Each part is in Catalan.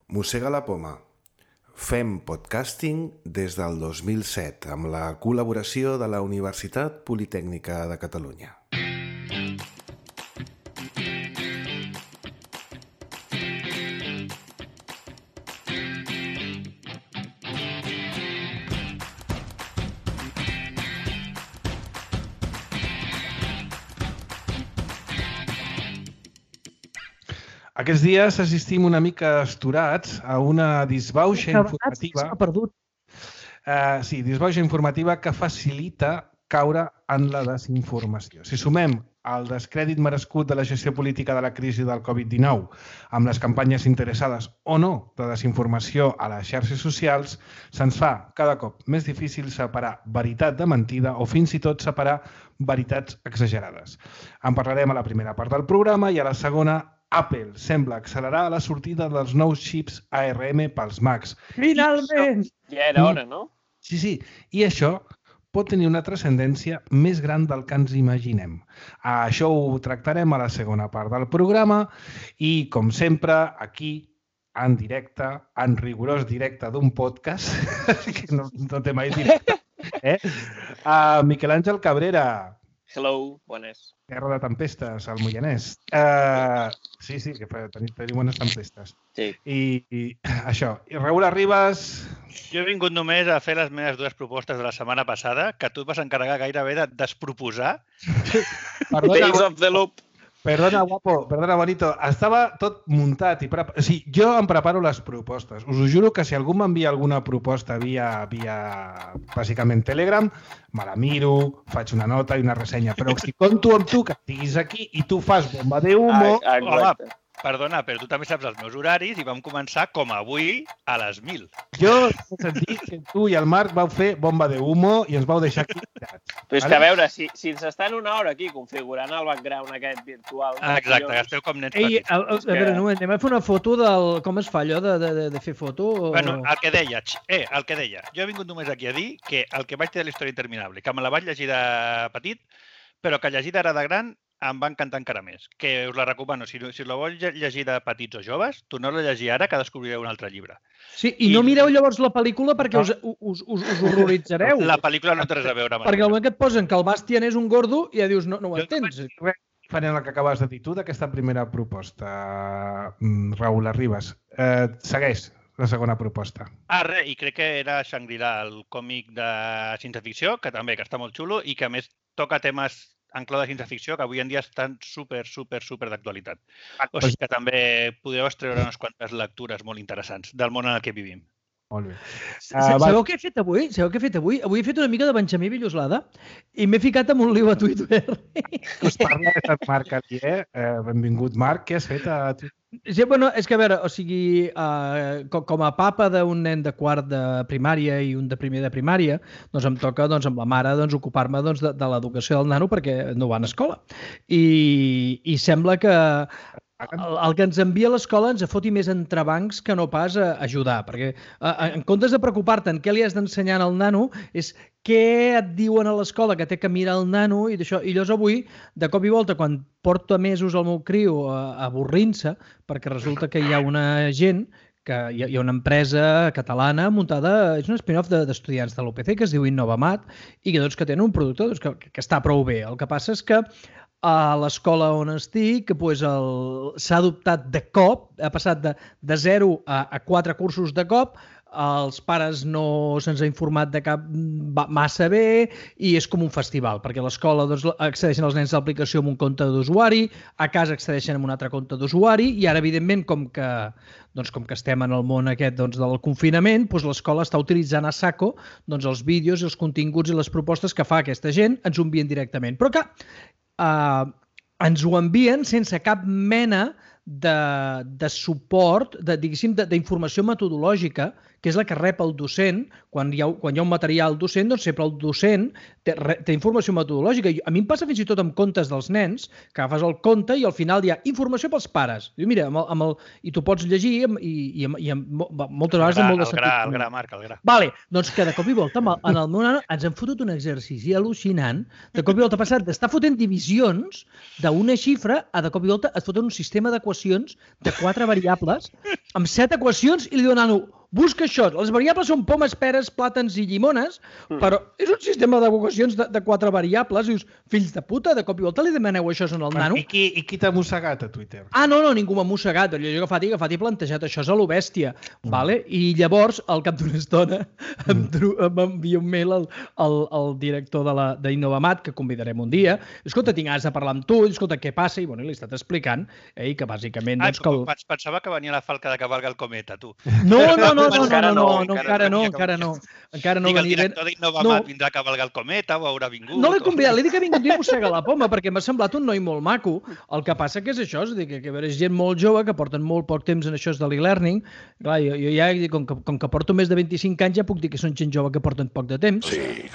Mossega la poma. Fem podcasting des del 2007 amb la col·laboració de la Universitat Politècnica de Catalunya. Aquests dies assistim una mica esturats a una disbauxa informativa. Disbauxa informativa que facilita caure en la desinformació. Si sumem el descrèdit merescut de la gestió política de la crisi del Covid-19 amb les campanyes interessades o no de desinformació a les xarxes socials, se'ns fa cada cop més difícil separar veritat de mentida o fins i tot separar veritats exagerades. En parlarem a la primera part del programa i a la segona. Apple sembla accelerar la sortida dels nous xips ARM pels Macs. Finalment! Ja era hora, no? Sí. I això pot tenir una transcendència més gran del que ens imaginem. Això ho tractarem a la segona part del programa i, com sempre, aquí, en directe, en rigorós directe d'un podcast, que no té mai directe, Miquel Àngel Cabrera. Hello, bones. Terra de tempestes, al Moianès. Sí, que tenim bones tempestes. Sí. I això. I Raül Arribas... Jo he vingut només a fer les meves dues propostes de la setmana passada, que tu et vas encarregar gairebé de desproposar. Days of the Loop. Perdona, guapo, perdona, bonito. Estava tot muntat. Jo em preparo les propostes. Us ho juro que si algú m'envia alguna proposta via bàsicament Telegram, me la miro, faig una nota i una ressenya. Però si compto amb tu, que estiguis aquí i tu fas bomba de humo... Exacte. Perdona, però tu també saps els meus horaris i vam començar com avui a les 1000. Jo he sentit que tu i el Marc vau fer bomba de humo i ens vau deixar aquí. Però és que a veure, si ens estan una hora aquí configurant el background aquest virtual... Exacte, que esteu com nens petits. A veure, anem a fer una foto del... Com es fa allò de fer foto? Bueno, el que deia. Jo he vingut només aquí a dir que el que vaig dir de la història interminable, que me la vaig llegir de petit, però que llegir d'ara de gran em va encantar encara més. Que us la recomano. Si la vols llegir de petits o joves, torneu-la a llegir ara que descobrireu un altre llibre. Sí, i no mireu llavors la pel·lícula perquè us horroritzareu. La pel·lícula no té res a veure amb perquè al moment que et posen que el Bastian és un gordo, ja dius, no ho entens. Farem el que acabes de dir tu d'aquesta primera proposta, Raül Arribas. Segueix la segona proposta. I crec que era Shangri-La, el còmic de ciència-ficció, que també està molt xulo i que a més toca temes en clau de ciència-ficció que avui en dia estan super d'actualitat. O sigui que també podeu extreure unes quantes lectures molt interessants del món en el que vivim. Molt bé. Sabeu què he fet avui? Avui he fet una mica de Benjamí Villoslada i m'he ficat en un lío a Twitter. Us parla de Marc Alier. Benvingut, Marc. Què has fet a Twitter? Sí, bueno, és que a veure, o sigui, com a papa d'un nen de quart de primària i un de primer de primària, doncs em toca amb la mare ocupar-me de l'educació del nano perquè no van a escola. I sembla que el que ens envia a l'escola ens foti més entrebancs que no pas a ajudar, perquè en comptes de preocupar-te en què li has d'ensenyar al nano, és què et diuen a l'escola que té que mirar el nano i d'això. I llavors avui, de cop i volta, quan porto mesos el meu criu avorrint-se, perquè resulta que hi ha una gent, que hi ha una empresa catalana muntada, és un spin-off d'estudiants de l'UPC que es diu Innovamat i que tenen un producte que està prou bé. El que passa és que a l'escola on estic s'ha adoptat de cop, ha passat de 0 a 4 cursos de cop, els pares no se'ns ha informat de cap massa bé i és com un festival, perquè a l'escola accedeixen els nens a l'aplicació amb un compte d'usuari, a casa accedeixen amb un altre compte d'usuari i ara, evidentment, com que estem en el món aquest del confinament, l'escola està utilitzant a saco els vídeos, els continguts i les propostes que fa aquesta gent, ens ho envien directament. Però que ens ho envien sense cap mena de suport, d'informació metodològica que és la que rep el docent. Quan hi ha un material docent, doncs sempre el docent té informació metodològica. A mi em passa fins i tot amb contes dels nens, que agafes el conte i al final hi ha informació pels pares. Diu, mira, i tu pots llegir i moltes vegades amb molt de sentit. El gra, Marc, el gra. Vale, doncs que de cop i volta en el meu nano ens han fotut un exercici al·lucinant. De cop i volta ha passat d'estar fotent divisions d'una xifra a de cop i volta es foten un sistema d'equacions de 4 variables amb 7 equacions i li diuen al nano, busca això. Les variables són pomes, peres, plàtans i llimones, però és un sistema d'equacions de 4 variables. Dius, fills de puta, de cop i volta li demaneu això al nano? I qui t'ha mossegat a Twitter? No, ningú m'ha mossegat. Jo he agafat i plantejat això és a lo bèstia. Vale? I llavors, al cap d'una estona, m'envia un mail al director d'Innovamat, que convidarem un dia. Escolta, tinc ganes de parlar amb tu, escolta, què passa? I bueno, li he estat explicant i que bàsicament... Pensava que venia la falca de cavalga el cometa, tu. No, encara no. Dic, el director d'Innovamat vindrà a cavalgar el cometa o haurà vingut. No l'he convidat, li dic que ha vingut i mossega la poma, perquè m'ha semblat un noi molt maco. El que passa que és això, és a dir, que és gent molt jove que porten molt poc temps en això de l'e-learning. Clar, jo ja, com que porto més de 25 anys, ja puc dir que són gent jove que porten poc de temps.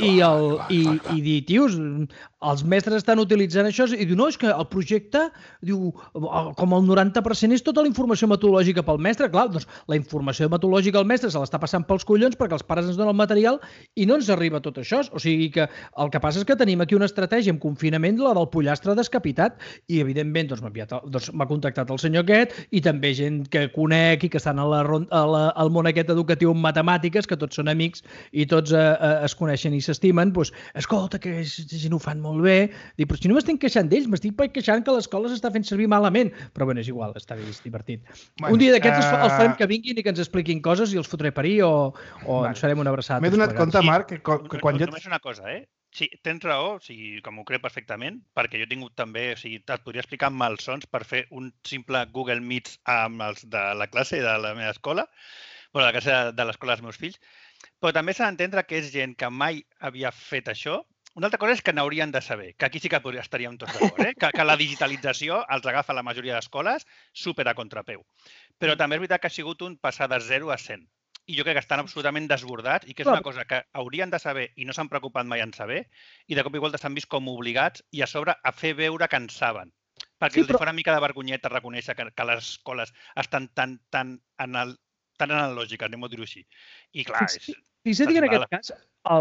I dir, tios, els mestres estan utilitzant això i diu, no, és que el projecte, diu, com el 90% és tota la informació metodològica pel mestre. Clar, doncs la informació metodològica al mestre se l'està passant pels collons perquè els pares ens donen el material i no ens arriba tot això. O sigui que el que passa és que tenim aquí una estratègia en confinament, la del pollastre descapitat, i evidentment m'ha contactat el senyor aquest i també gent que conec i que estan al món aquest educatiu en matemàtiques, que tots són amics i tots es coneixen i s'estimen. Doncs, escolta, que gent ho fan molt bé. Dic, però si no m'estic queixant d'ells, m'estic queixant que l'escola s'està fent servir malament. Però bé, és igual, està bé, és divertit. Un dia d'aquests els farem que vinguin i que ens expliquin coses i els fotré parir o ens farem una abraçada. M'he donat compte, Marc, que quan jo... Només una cosa, Sí, tens raó, com ho crec perfectament, perquè jo he tingut també, et podria explicar malsons per fer un simple Google Meets amb els de la classe de la meva escola, de la classe de l'escola dels meus fills, però també s'ha d'entendre que és gent que mai havia fet això. Una altra cosa és que n'haurien de saber, que aquí sí que estaríem tots d'acord, que la digitalització els agafa la majoria d'escoles super a contrapeu. Però també és veritat que ha sigut un passar de 0 a 100. I jo crec que estan absolutament desbordats i que és una cosa que haurien de saber i no s'han preocupat mai en saber i de cop i volta s'han vist com obligats i a sobre a fer veure que en saben. Perquè els fa una mica de vergonyeta reconèixer que les escoles estan tan analògiques, anem a dir-ho així. I clar, Fixa't que en aquest cas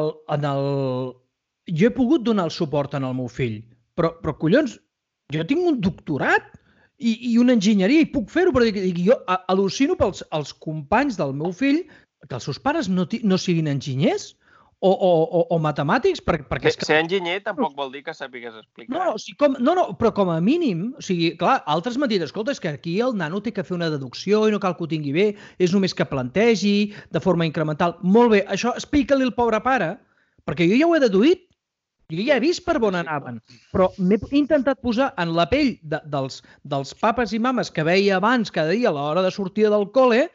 jo he pogut donar el suport al meu fill, però collons, jo tinc un doctorat i una enginyeria i puc fer-ho, però jo al·lucino pels companys del meu fill que els seus pares no siguin enginyers o matemàtics, perquè... Ser enginyer tampoc vol dir que sàpigues explicar. No, però com a mínim, o sigui, clar, altres m'han dit, escolta, és que aquí el nano té que fer una deducció i no cal que ho tingui bé, és només que plantegi de forma incremental. Molt bé, això explica-li al pobre pare, perquè jo ja ho he deduït, jo ja he vist per on anaven, però m'he intentat posar en la pell dels papes i mames que veia abans cada dia a l'hora de sortir del col·le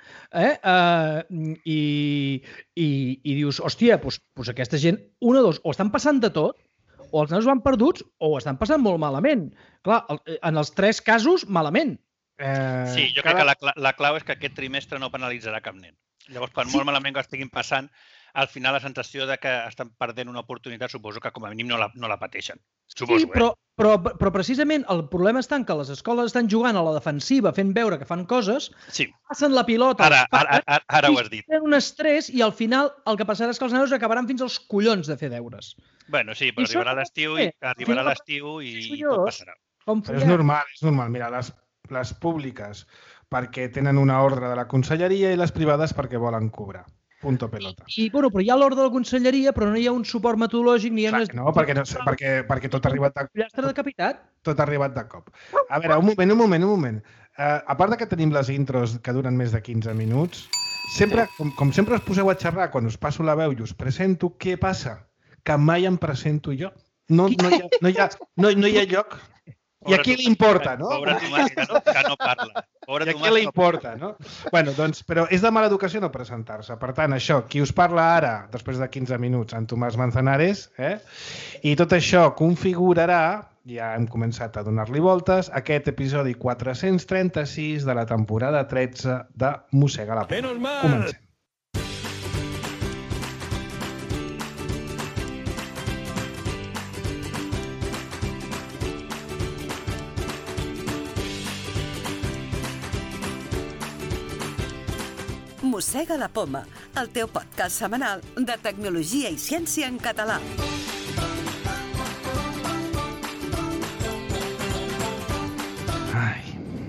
i dius, hòstia, doncs aquesta gent, una o dos, o estan passant de tot, o els nanos van perduts, o ho estan passant molt malament. Clar, en els 3 casos, malament. Sí, jo crec que la clau és que aquest trimestre no penalitzarà cap nen. Llavors, per molt malament que estiguin passant, al final la sensació de que estan perdent una oportunitat suposo que com a mínim no la pateixen. Suposo, sí, però precisament el problema està en que les escoles estan jugant a la defensiva, fent veure que fan coses, passen la pilota als pares, ara ho has dit. Tenen un estrès i al final el que passarà és que els nanos acabaran fins als collons de fer deures. Bueno, sí, però arribarà l'estiu i tot passarà. Però és normal. Mira, les públiques perquè tenen una ordre de la conselleria i les privades perquè volen cobrar. Punto pelota. Però hi ha l'ordre de la conselleria, però no hi ha un suport metodològic ni hi ha... No, perquè tot ha arribat de cop. Pollastre decapitat. Tot ha arribat de cop. A veure, un moment. A part que tenim les intros que duren més de 15 minuts, com sempre us poseu a xerrar quan us passo la veu i us presento, què passa? Que mai em presento jo. No hi ha lloc. I a qui li importa, no? Pobre Tomàs, que no parla. I a qui li importa, no? Bueno, doncs, però és de mala educació no presentar-se. Per tant, això, qui us parla ara, després de 15 minuts, en Tomàs Manzanares, i tot això configurarà, ja hem començat a donar-li voltes, aquest episodi 436 de la temporada 13 de Mossega la Poma. Comencem. Mossega la Poma, el teu podcast setmanal de tecnologia i ciència en català. Ai,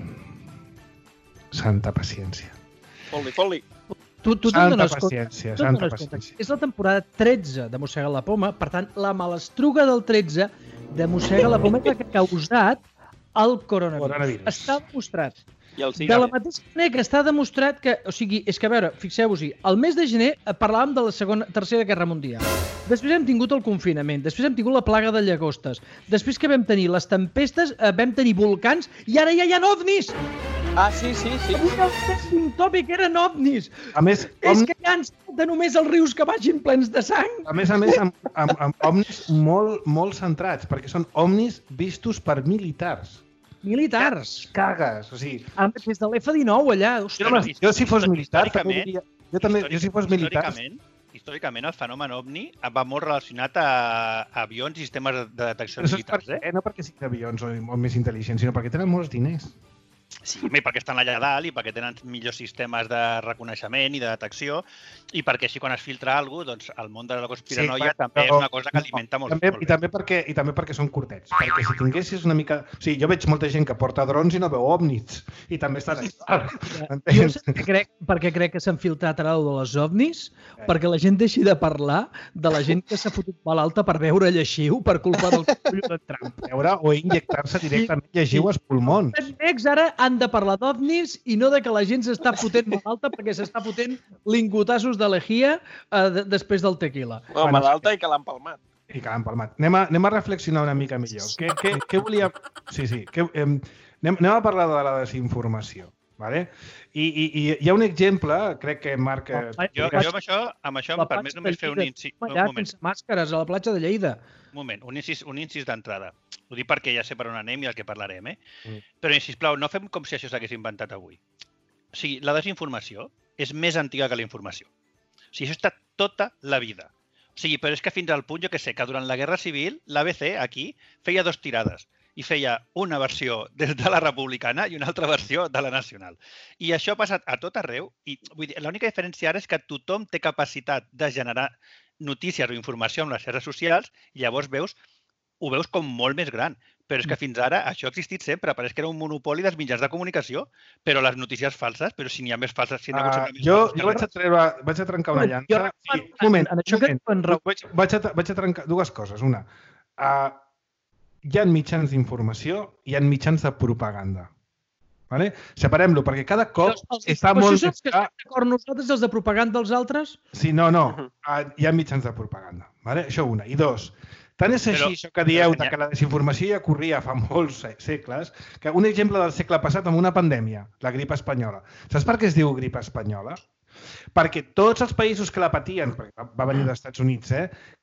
santa paciència. Fot-li. Tu Santa dones paciència, compte, santa tu dones compte. paciència. És la temporada 13 de Mossega la Poma, per tant, la malastruga del 13 de Mossega la Poma és la que ha causat el coronavirus. Està demostrat. I el De la mateixa manera que està demostrat que... O sigui, és que, a veure, fixeu-vos-hi, al mes de gener parlàvem de la Tercera Guerra Mundial. Després hem tingut el confinament, després hem tingut la plaga de llagostes, després que vam tenir les tempestes, vam tenir volcans i ara ja hi ha ovnis! Ah, sí. Avui el trending tòpic eren ovnis! A més, És que ja ens de només els rius que vagin plens de sang! a més, amb ovnis molt centrats, perquè són ovnis vistos per militars. Militars! Cagues, o sigui... Des de l'F-19 allà, ostres. Jo si fos militar també diria... Jo si fos militar... Històricament, el fenomen ovni va molt relacionat a avions i sistemes de detecció Però això és militars, no perquè siguin avions o més intel·ligents, sinó perquè tenen molts diners. Sí, perquè estan allà dalt i perquè tenen millors sistemes de reconeixement i de detecció i perquè així quan es filtra alguna cosa, doncs el món de la conspiranoia també és una cosa que alimenta molt bé. I també perquè són curtets. Perquè si tinguessis una mica... O sigui, jo veig molta gent que porta drons i no veu ovnis. I també estan allà. Jo perquè crec que s'han filtrat ara de les ovnis, perquè la gent deixi de parlar de la gent que s'ha fotut malalta per veure lleixiu per culpa del collo de Trump. O injectar-se directament lleixiu als pulmons. Els mecs ara han de parlar d'ovnis i no de que la gent s'està fotent malalta perquè s'està fotent lingotassos de lejía després del tequila. Malalta i que l'han palmat. I que l'han palmat. Anem a reflexionar una mica millor. Què volia... Sí. Anem a parlar de la desinformació. Vale? I hi ha un exemple, crec que Marc... Jo amb això em permet només fer un incís. Un moment. Sense màscares a la platja de Lleida. Un moment, un incís d'entrada. Ho dic perquè ja sé per on anem i el que parlarem, Però, sisplau, no fem com si això s'hagués inventat avui. O sigui, la desinformació és més antiga que la informació. O sigui, això està tota la vida. O sigui, però és que fins al punt, jo que sé, que durant la Guerra Civil, l'ABC, aquí, feia 2 tirades. I feia una versió de la republicana i una altra versió de la nacional. I això ha passat a tot arreu. I vull dir, l'única diferència ara és que tothom té capacitat de generar notícies o informació en les xarxes socials i llavors ho veus com molt més gran. Però és que fins ara això ha existit sempre. Pareix que era un monopoli dels mitjans de comunicació, però les notícies falses, però si n'hi ha més falses... Si jo vaig a trencar una llança. Un moment. Vaig a trencar 2 coses. Una, hi ha mitjans d'informació i hi ha mitjans de propaganda. Vale? Separem-lo, perquè cada cop està molt... Però si d'acord nosaltres, els de propaganda dels altres? Sí, no. Hi ha mitjans de propaganda. Vale? Això una. I 2, tant és així això que dieu que la desinformació ja corria fa molts segles, que un exemple del segle passat amb una pandèmia, la grip espanyola. Saps per què es diu grip espanyola? Perquè tots els països que la patien, perquè va venir dels Estats Units,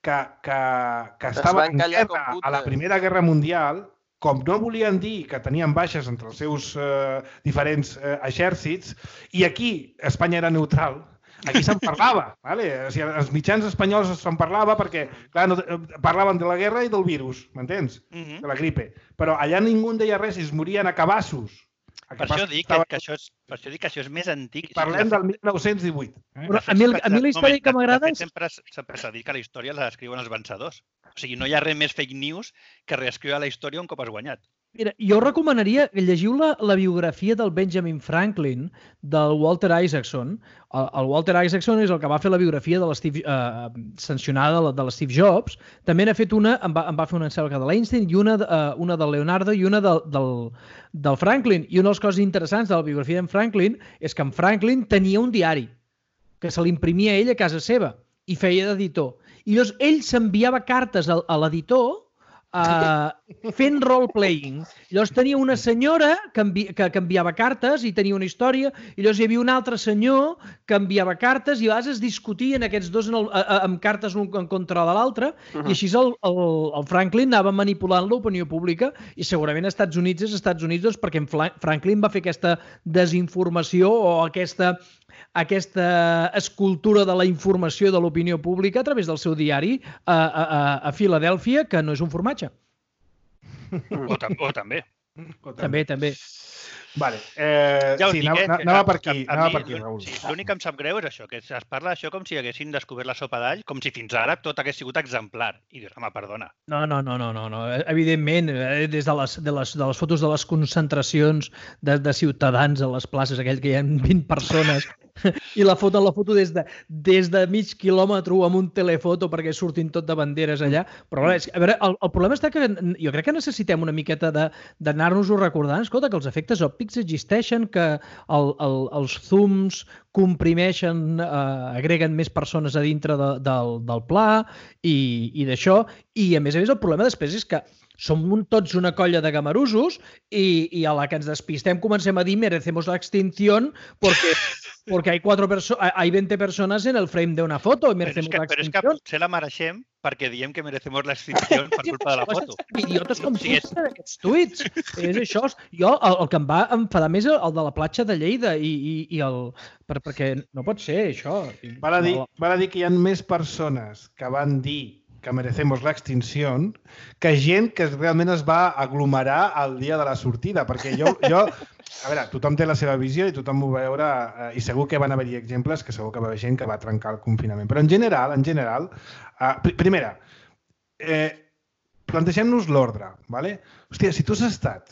que estaven en guerra a la Primera Guerra Mundial, com no volien dir que tenien baixes entre els seus diferents exèrcits, i aquí Espanya era neutral, aquí se'n parlava. Vale? O sigui, els mitjans espanyols se'n parlava perquè parlaven de la guerra i del virus, m'entens? De la gripe. Però allà ningú en deia res i es morien a cabassos. Per això dic que això és més antic. Parlem del 1918. Però a mi la història que m'agrada és... Sempre s'ha dit que la història la escriuen els vencedors. O sigui, no hi ha res més fake news que reescriure la història un cop has guanyat. Mira, jo recomanaria que llegiu la biografia del Benjamin Franklin, del Walter Isaacson. El Walter Isaacson és el que va fer la biografia de sancionada de l'Steve Jobs. També n'ha fet una, en va fer una encerca de l'Einstein i una del Leonardo i una del Franklin. I una de les coses interessants de la biografia d'en Franklin és que en Franklin tenia un diari que se l'imprimia ell a casa seva i feia d'editor. I llavors ell s'enviava cartes a l'editor fent role-playing. Llavors tenia una senyora que enviava cartes i tenia una història, i llavors hi havia un altre senyor que enviava cartes i a vegades es discutien aquests dos amb cartes un en contra de l'altre, i així el Franklin anava manipulant l'opinió pública, i segurament als Estats Units és als Estats Units doncs, perquè Franklin va fer aquesta desinformació o aquesta escultura de la informació de l'opinió pública a través del seu diari a Filadèlfia, que no és un formatge. O també. També. Vale. Ja us Sí, dic, anava per aquí, mi, Raül. Sí, l'únic que em sap greu és això, que es parla d'això com si haguessin descobert la sopa d'all, com si fins ara tot hagués sigut exemplar. I dius, home, perdona. No. Evidentment, des de les fotos de les concentracions de ciutadans a les places, aquell que hi ha 20 persones, i la foto des de mig quilòmetre amb un telefoto perquè surtin tot de banderes allà. Però a veure, el problema està que jo crec que necessitem una miqueta d'anar-nos-ho recordant. Escolta, que els efectes òptics existeixen, que els zooms comprimeixen, agreguen més persones a dintre del pla i d'això. I a més el problema després és que som tots una colla de gamarusos i a la que ens despistem comencem a dir merecemos la extinción porque hay 20 personas en el frame de una foto. Però és que potser la mereixem perquè diem que merecemos la extinció per culpa de la foto. Idiotes com tu, aquests tuits. És això. Jo, el que em va enfadar més és el de la platja de Lleida perquè no pot ser això. Val a dir que hi ha més persones que van dir que merecemos la extinció que gent que realment es va aglomerar el dia de la sortida, perquè jo a veure, tothom té la seva visió i tothom ho va veure i segur que van haver-hi exemples que segur que va haver gent que va trencar el confinament. Però en general, primera, plantegem-nos l'ordre, ¿vale? Hòstia, si tu has estat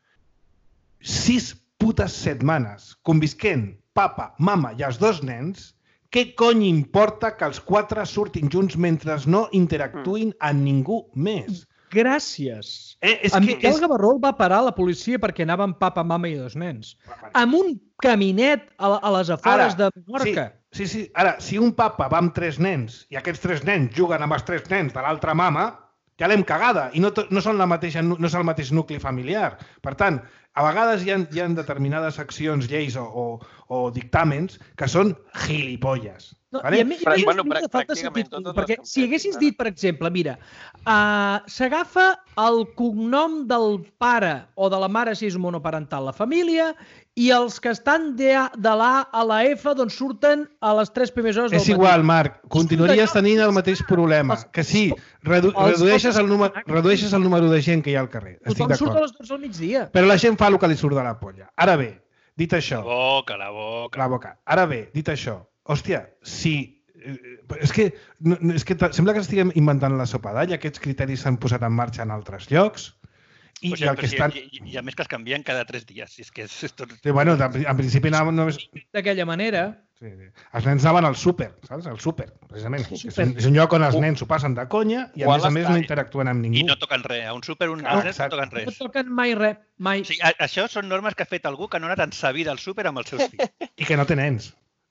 6 putes setmanes convisquent papa, mama i els 2 nens, què cony importa que els 4 surtin junts mentre no interactuïn amb ningú més? Gràcies. Miquel Gavarró va parar la policia perquè anava amb papa, mama i 2 nens. Amb un caminet a les afores de Menorca. Sí. Ara, si un papa va amb 3 nens i aquests 3 nens juguen amb els 3 nens de l'altra mama, ja l'hem cagada i no és el mateix nucli familiar. Per tant, a vegades hi ha determinades accions, lleis o dictàmens que són gilipolles. I a mi em falta sentit comú, perquè si haguessis dit, per exemple, mira, s'agafa el cognom del pare o de la mare si és monoparental la família i els que estan de l'A a la F doncs surten a les 3 primeres hores del matí. És igual, Marc, continuaries tenint el mateix problema, que sí, redueixes el número de gent que hi ha al carrer. Tothom surt a les 12 del migdia. Però la gent fa el que li surt de la polla. Ara bé, dit això... La boca. Ara bé, dit això, hòstia, sí, és que sembla que estiguem inventant la sopa d'all, aquests criteris s'han posat en marxa en altres llocs i a més que es canvien cada 3 dies. És que és tot... Bueno, en principi anaven només... D'aquella manera... Sí. Els nens anaven al súper, saps? Al súper, precisament. És un lloc on els nens s'ho passen de conya i a més no interactuen amb ningú. I no toquen res. A un súper els nens no toquen res. No toquen mai res. Sí, això són normes que ha fet algú que no ha anat en sa vida al súper amb els seus fills. I que no té nens.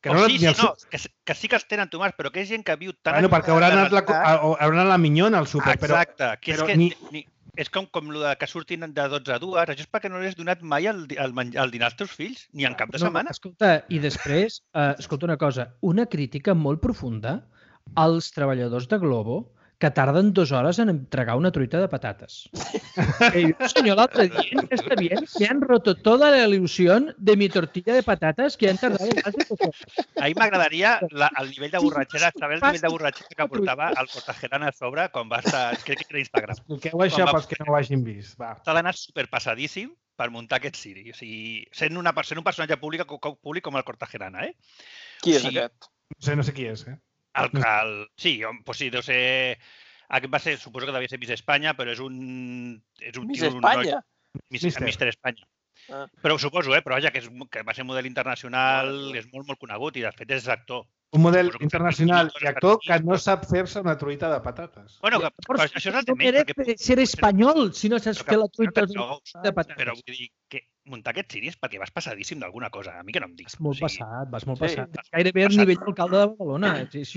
Que sí que els tenen tomats, però que és gent que viu tan... Bueno, perquè hauran anat la minyona al súper. Exacte, que és que... És com el que surtin de 12 a 2. Això és perquè no li has donat mai el dinar als teus fills, ni en cap de setmana. Escolta, i després, escolta una cosa, una crítica molt profunda als treballadors de Globo que tarden 2 hores en entregar una truita de patates. Señor, l'altre dia está bien, me han roto toda la ilusión de mi tortilla de patatas que han tardado más de 2 horas. A mi m'agradaria el nivell de borratxera, saber el nivell de borratxera que portava el Cortagerana a sobre quan va estar, crec que era Instagram. Expliqueu això pels que no ho hagin vist. S'ha d'anar superpassadíssim per muntar aquest Siri. O sigui, sent un personatge públic com el Cortagerana, eh? Qui és aquest? No sé qui és, eh? Sí, pues sí, deu ser... Aquest va ser, suposo que devia ser Miss Espanya, però és un... Miss Espanya? Mister Espanya. Però ho suposo, però vaja, que va ser model internacional, és molt, molt conegut i de fet és actor. Un model internacional i actor que no sap fer-se una truita de patates. Bueno, però això és el de menys. No merece ser espanyol si no saps fer la truita de patates. Però vull dir que muntar aquest Siri és perquè vas passadíssim d'alguna cosa. A mi que no em diguis. Vas molt passat. Gairebé al nivell d'alcalde de Badalona.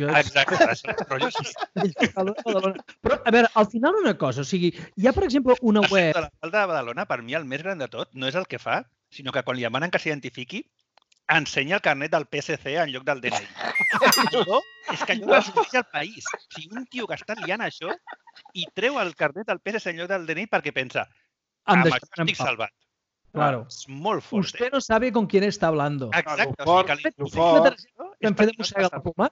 Exacte. Però, a veure, al final una cosa, o sigui, hi ha, per exemple, una web... L'alcalde de Badalona, per mi, el més gran de tot, no és el que fa, sinó que quan li demanen que s'identifiqui, ensenya el carnet del PSC en lloc del DNI. És que allò resumeix el país. O sigui, un tio que està liant això i treu el carnet del PSC en lloc del DNI perquè pensa, amb això estic salvat. Claro. És molt fort. Usted no sabe con quién está hablando. Exacte. Em fet de mossegar la poma.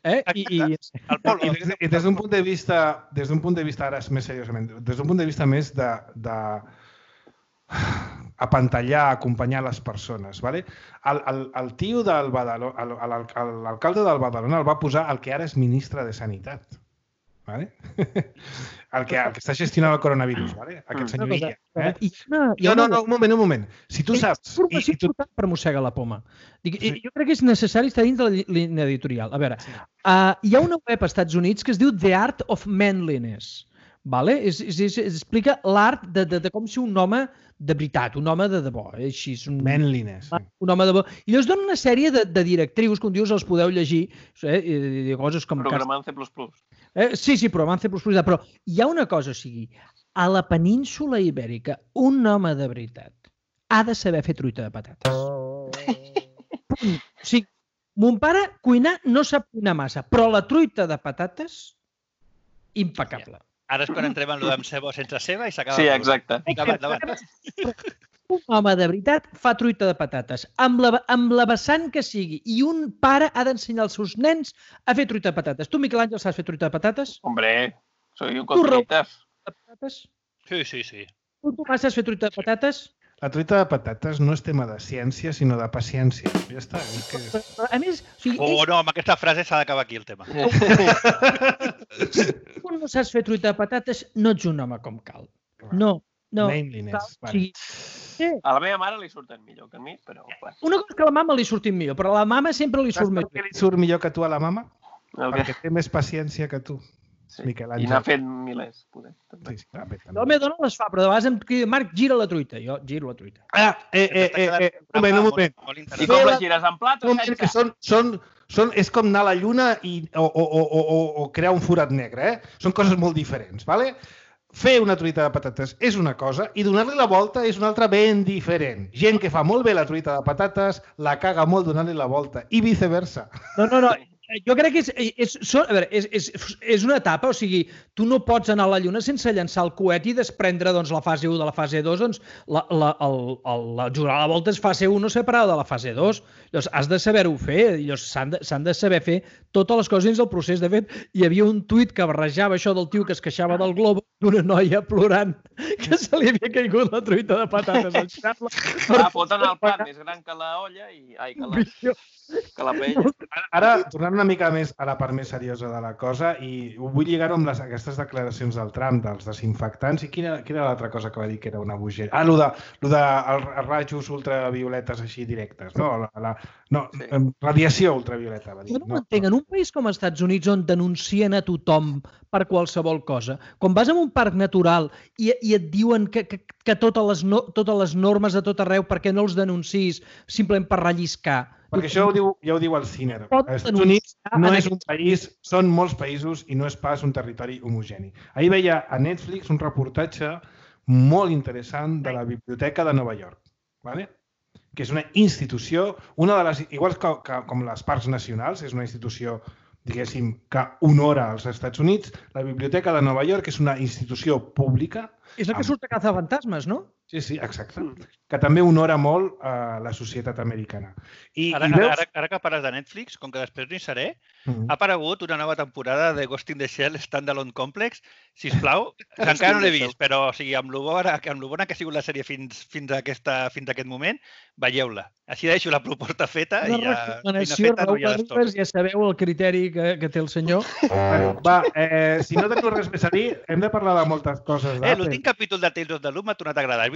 I des d'un punt de vista, ara més seriosament, des d'un punt de vista més de apantallar, acompanyar les persones. Vale? El tio del Badalona, l'alcalde del Badalona el va posar el que ara és ministre de Sanitat. Vale? El que està gestionant el coronavirus. Vale? Aquest senyor Illa. No, un moment. Si tu saps... És important per mossegar la poma. Jo crec que és necessari estar dins de la línia editorial. A veure, hi ha una web als Estats Units que es diu The Art of Manliness. Vale? Explica l'art de com ser un home de veritat, un home de debò. Manliness. Un home de debò. I llavors donen una sèrie de directrius, com dius, els podeu llegir. Coses com... Programant C++. Sí, programant C++. Però hi ha una cosa, o sigui, a la península ibèrica, un home de veritat ha de saber fer truita de patates. O sigui, mon pare cuinar no sap cuinar massa, però la truita de patates, impecable. Ara és quan entrem en l'Udam Cebo sense ceba i s'acaba... Sí, exacte. Davant. Un home de veritat fa truita de patates, amb la vessant que sigui, i un pare ha d'ensenyar als seus nens a fer truita de patates. Tu, Miquel Àngel, saps fer truita de patates? Hombre, soy un cotonitas. Sí. Tu, Tomàs, saps fer truita de patates? La truita de patates no és tema de ciència, sinó de paciència. Ja està. A més... No, amb aquesta frase s'ha d'acabar aquí el tema. Quan no saps fer truita de patates, no ets un home com cal. No. Manliness. A la meva mare li surten millor que a mi, però... Una cosa que a la mama li surtin millor, però a la mama sempre li surt millor. Saps per què li surt millor que tu a la mama? Perquè té més paciència que tu. Sí. I n'ha fet milers, poder. Sí, jo me dono les fa, però de vegades em crida, Marc, gira la truita. Jo giro la truita. Un moment. I com la gires, en plat o sense? És com anar a la lluna o crear un forat negre, Són coses molt diferents, vale? Fer una truita de patates és una cosa i donar-li la volta és una altra ben diferent. Gent que fa molt bé la truita de patates la caga molt donant-li la volta i viceversa. No. Jo crec que és una etapa, o sigui, tu no pots anar a la Lluna sense llançar el coet i desprendre la fase 1 de la fase 2, doncs jugar a la volta és fase 1 no separada de la fase 2. Llavors, has de saber-ho fer, s'han de saber fer totes les coses dins del procés. De fet, hi havia un tuit que barrejava això del tio que es queixava del globo d'una noia plorant que se li havia caigut la truita de patates. Foten el plat més gran que la olla i... que la paella. Ara, tornant una mica més a la part més seriosa de la cosa, i ho vull lligar-ho amb aquestes declaracions del Trump, dels desinfectants, i quina era l'altra cosa que va dir que era una bogeria? Lo de rajos ultravioletes així directes, no? Radiació ultravioleta, va dir. Jo no ho entenc. En un país com els Estats Units, on denuncien a tothom per qualsevol cosa, quan vas a un parc natural i et diuen que totes les normes a tot arreu perquè no els denuncis simplement per relliscar. Perquè això ja ho diu el Ciner. Els Estats Units no és un país, són molts països i no és pas un territori homogeni. Ahir veia a Netflix un reportatge molt interessant de la Biblioteca de Nova York, que és una institució, igual com les parcs nacionals, és una institució, diguéssim, que honora als Estats Units. La Biblioteca de Nova York és una institució pública. És la que surt a Cazafantasmes, no? Sí, exacte. Que també honora molt la societat americana. Ara que parles de Netflix, com que després no hi seré, ha aparegut una nova temporada de Ghost in the Shell Standalone Complex. Sisplau, encara no l'he vist, però amb lo bona que ha sigut la sèrie fins a aquest moment, veieu-la. Així deixo la proposta feta i ja... Recomanació, Raúl Ribas, ja sabeu el criteri que té el senyor. Va, si no teniu res més a dir, hem de parlar de moltes coses. L'últim capítol de Tales of the Loop m'ha tornat a agradar.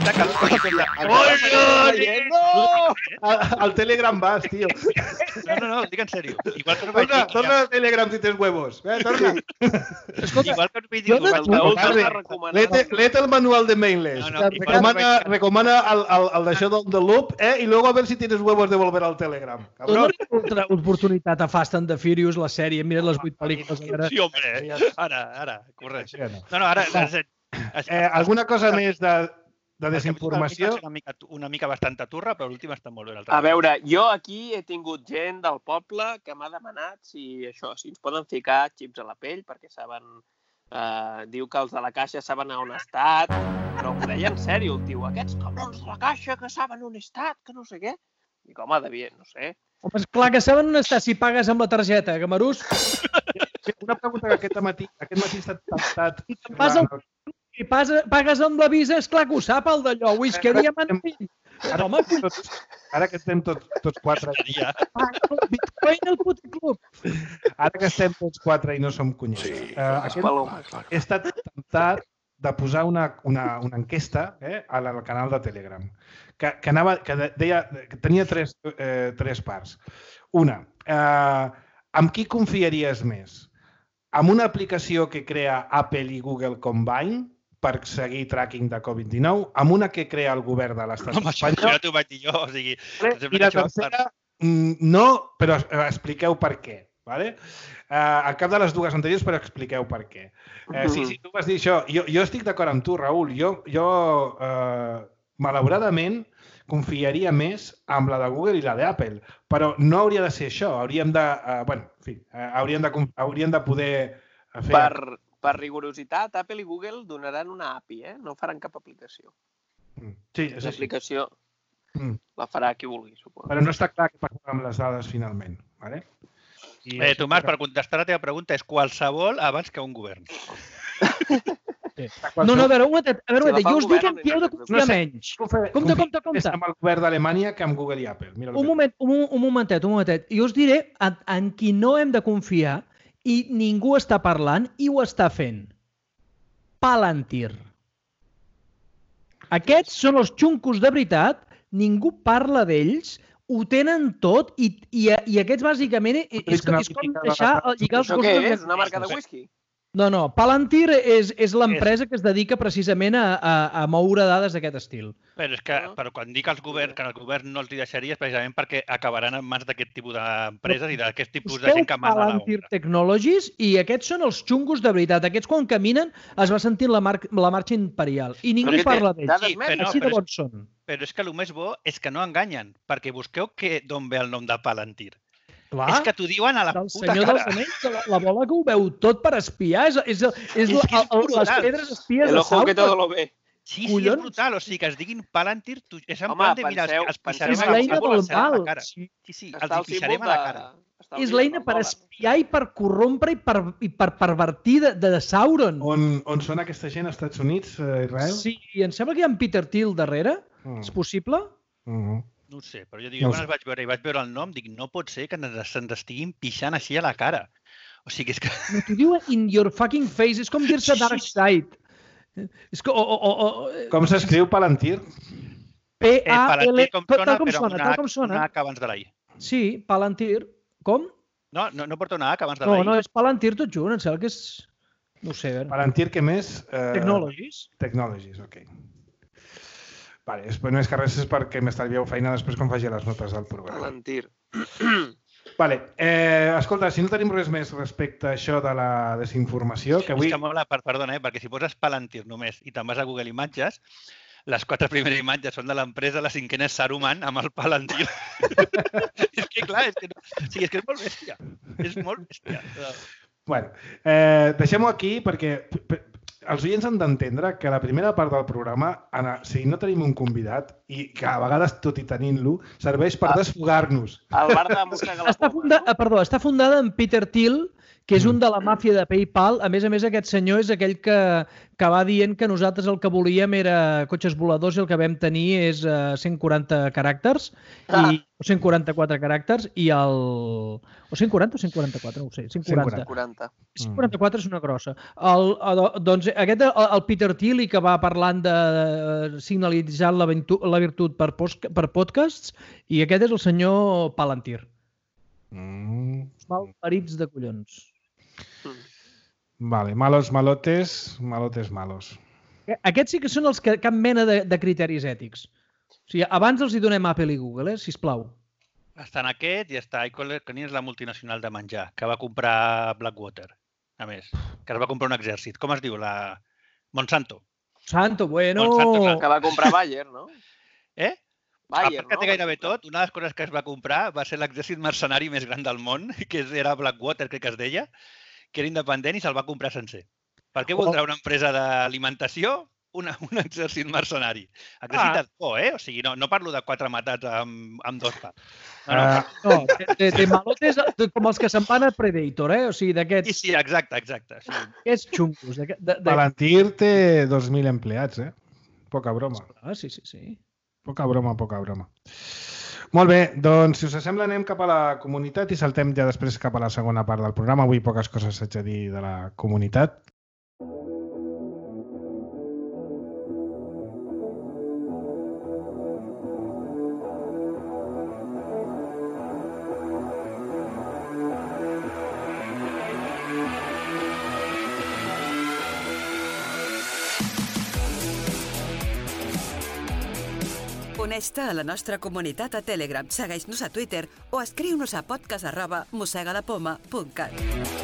Al Telegram vas, tio. No, dic en sèrio. Torna al Telegram si tens huevos. Torna. Igual que us vaig dir... Léete el manual de Mainless. Recomana el d'això del Loop y luego a ver si tienes huevos de volver al Telegram. Una oportunitat a Fast and the Furious, la sèrie, mira les 8 pel·lícules. Sí, home, ara, correcte. Ara... Alguna cosa més de desinformació? Una mica bastant turra, però l'última està molt bé. A veure, jo aquí he tingut gent del poble que m'ha demanat si ens poden ficar xips a la pell perquè saben... diu que els de la Caixa saben on ha estat, però ho deia en sèrio, el tio. Aquests cabrons de la Caixa que saben on he estat, que no sé què. Dic, home, devia, no sé. Home, esclar que saben on està si pagues amb la targeta, Gamarús. Una pregunta que aquest matí he estat Si pagues amb la Visa, esclar que ho sap, el d'allò. Whisky diamantí. Ara que estem tots quatre... Bitcoin al puticlub. Ara que estem tots quatre i no som cunyats. He estat temptat de posar una enquesta al canal de Telegram que tenia tres parts. Una, amb qui confiaries més? Amb una aplicació que crea Apple i Google Combine per seguir tracking de Covid-19, amb una que crea el govern de l'estat espanyol. Això t'ho vaig dir jo. I la tercera, no, però expliqueu per què. Al cap de les dues anteriors, però expliqueu per què. Sí, tu vas dir això. Jo estic d'acord amb tu, Raül. Jo malauradament, confiaria més amb la de Google i la d'Apple, però no hauria de ser això. Hauríem de poder fer... Per rigorositat, Apple i Google donaran una API, no faran cap aplicació. Sí, és així. L'aplicació la farà qui vulgui, suposo. Però no està clar què passarà amb les dades finalment. Tomàs, per contestar la teva pregunta, és qualsevol abans que un govern. No, a veure, jo us dic en qui heu de confiar menys. Compte. Més amb el govern d'Alemanya que amb Google i Apple. Un momentet. Jo us diré en qui no hem de confiar i ningú està parlant i ho està fent. Palantir. Aquests són els xuncos de veritat, ningú parla d'ells, ho tenen tot i aquests bàsicament és com deixar lligar els gossos. Això què és? Una marca de whisky? No, Palantir és l'empresa que es dedica precisament a moure dades d'aquest estil. Però és que quan dic que el govern no els hi deixaria és precisament perquè acabaran en mans d'aquest tipus d'empreses i d'aquest tipus de gent que mana a Palantir Technologies i aquests són els xungos de veritat. Aquests quan caminen es va sentir la marxa imperial i ningú parla d'ells. Així de bons són. Però és que el més bo és que no enganyen, perquè busqueu d'on ve el nom de Palantir. Clar, és que t'ho diuen a la puta cara. El senyor dels anells, la bola que ho veu tot per espiar, és les pedres espies de Sauron. El ojo que todo lo ve. Sí, és brutal. O sigui, que es diguin Palantir, és en plan de, mira, els pixarem a la cara. Sí, els pixarem a la cara. És l'eina per espiar i per corrompre i per pervertir de Sauron. On són aquesta gent, als Estats Units, Israel? Sí, em sembla que hi ha en Peter Thiel darrere. És possible? No ho sé, però jo dic, quan els vaig veure i vaig veure el nom, dic, no pot ser que se'ns estiguin pixant així a la cara. O sigui, és que... T'ho diu in your fucking face, és com dir-se Dark Side. Com s'escriu Palantir? P-A-L... Tal com sona. Una H abans de la I. Sí, Palantir. Com? No porta una H abans de la I. No, és Palantir tot junt, em sembla que és... No ho sé, a veure. Palantir, què més? Technologies. Technologies, ok. Vale, només que res és perquè m'estalvieu feina després quan faci les notes del programa. Palantir. Vale, escolta, si no tenim res més respecte a això de la desinformació, que avui... És que mola, perdona, perquè si poses Palantir només i te'n vas a Google Imatges, les 4 primeres imatges són de l'empresa La Cinquena Saruman amb el Palantir. És que clar, és que és molt bèstia. És molt bèstia. Bueno, deixem-ho aquí perquè... Els oients han d'entendre que la primera part del programa, si no tenim un convidat, i que a vegades, tot i tenint-lo, serveix per desfogar-nos. El bar de Mossega la Poma. Està fundada en Peter Thiel, que és un de la màfia de PayPal. A més, aquest senyor és aquell que va dient que nosaltres el que volíem era cotxes voladors i el que vam tenir és 140 caràcters, o 144 caràcters, i el... O 140 o 144, no ho sé. 140. 144 és una grossa. Doncs aquest, el Peter Thiel, que va parlant de signalitzar la virtut per podcasts, i aquest és el senyor Palantir. Malparits de collons. Vale, malotes. Aquests sí que són els que cap mena de criteris ètics. O sigui, abans els hi donem Apple i Google, sisplau. Estan aquest i està Iconic, és la multinacional de menjar, que va comprar Blackwater, a més, que es va comprar un exèrcit. Com es diu? La Monsanto. Monsanto, bueno... Que va comprar Bayer, no? Bayer, que té gairebé tot, una de les coses que es va comprar va ser l'exèrcit mercenari més gran del món, que era Blackwater, crec que es deia, que era independent i se'l va comprar sencer. Per què voldrà una empresa d'alimentació un exèrcit mercenari. Exèrcit de por, O sigui, no parlo de 4 matats amb 2 caps. No, de malotes com els que se'n van a Predator, O sigui, d'aquests... Sí, exacte. Sí. Aquests xungos. Palantir té 2.000 empleats, Poca broma. Sí. Poca broma. Molt bé, doncs, si us sembla, anem cap a la comunitat i saltem ja després cap a la segona part del programa. Avui poques coses haig de dir de la comunitat. Uneix-te a la nostra comunitat a Telegram, segueix-nos a Twitter o escriu-nos a podcast@mossegalapoma.cat.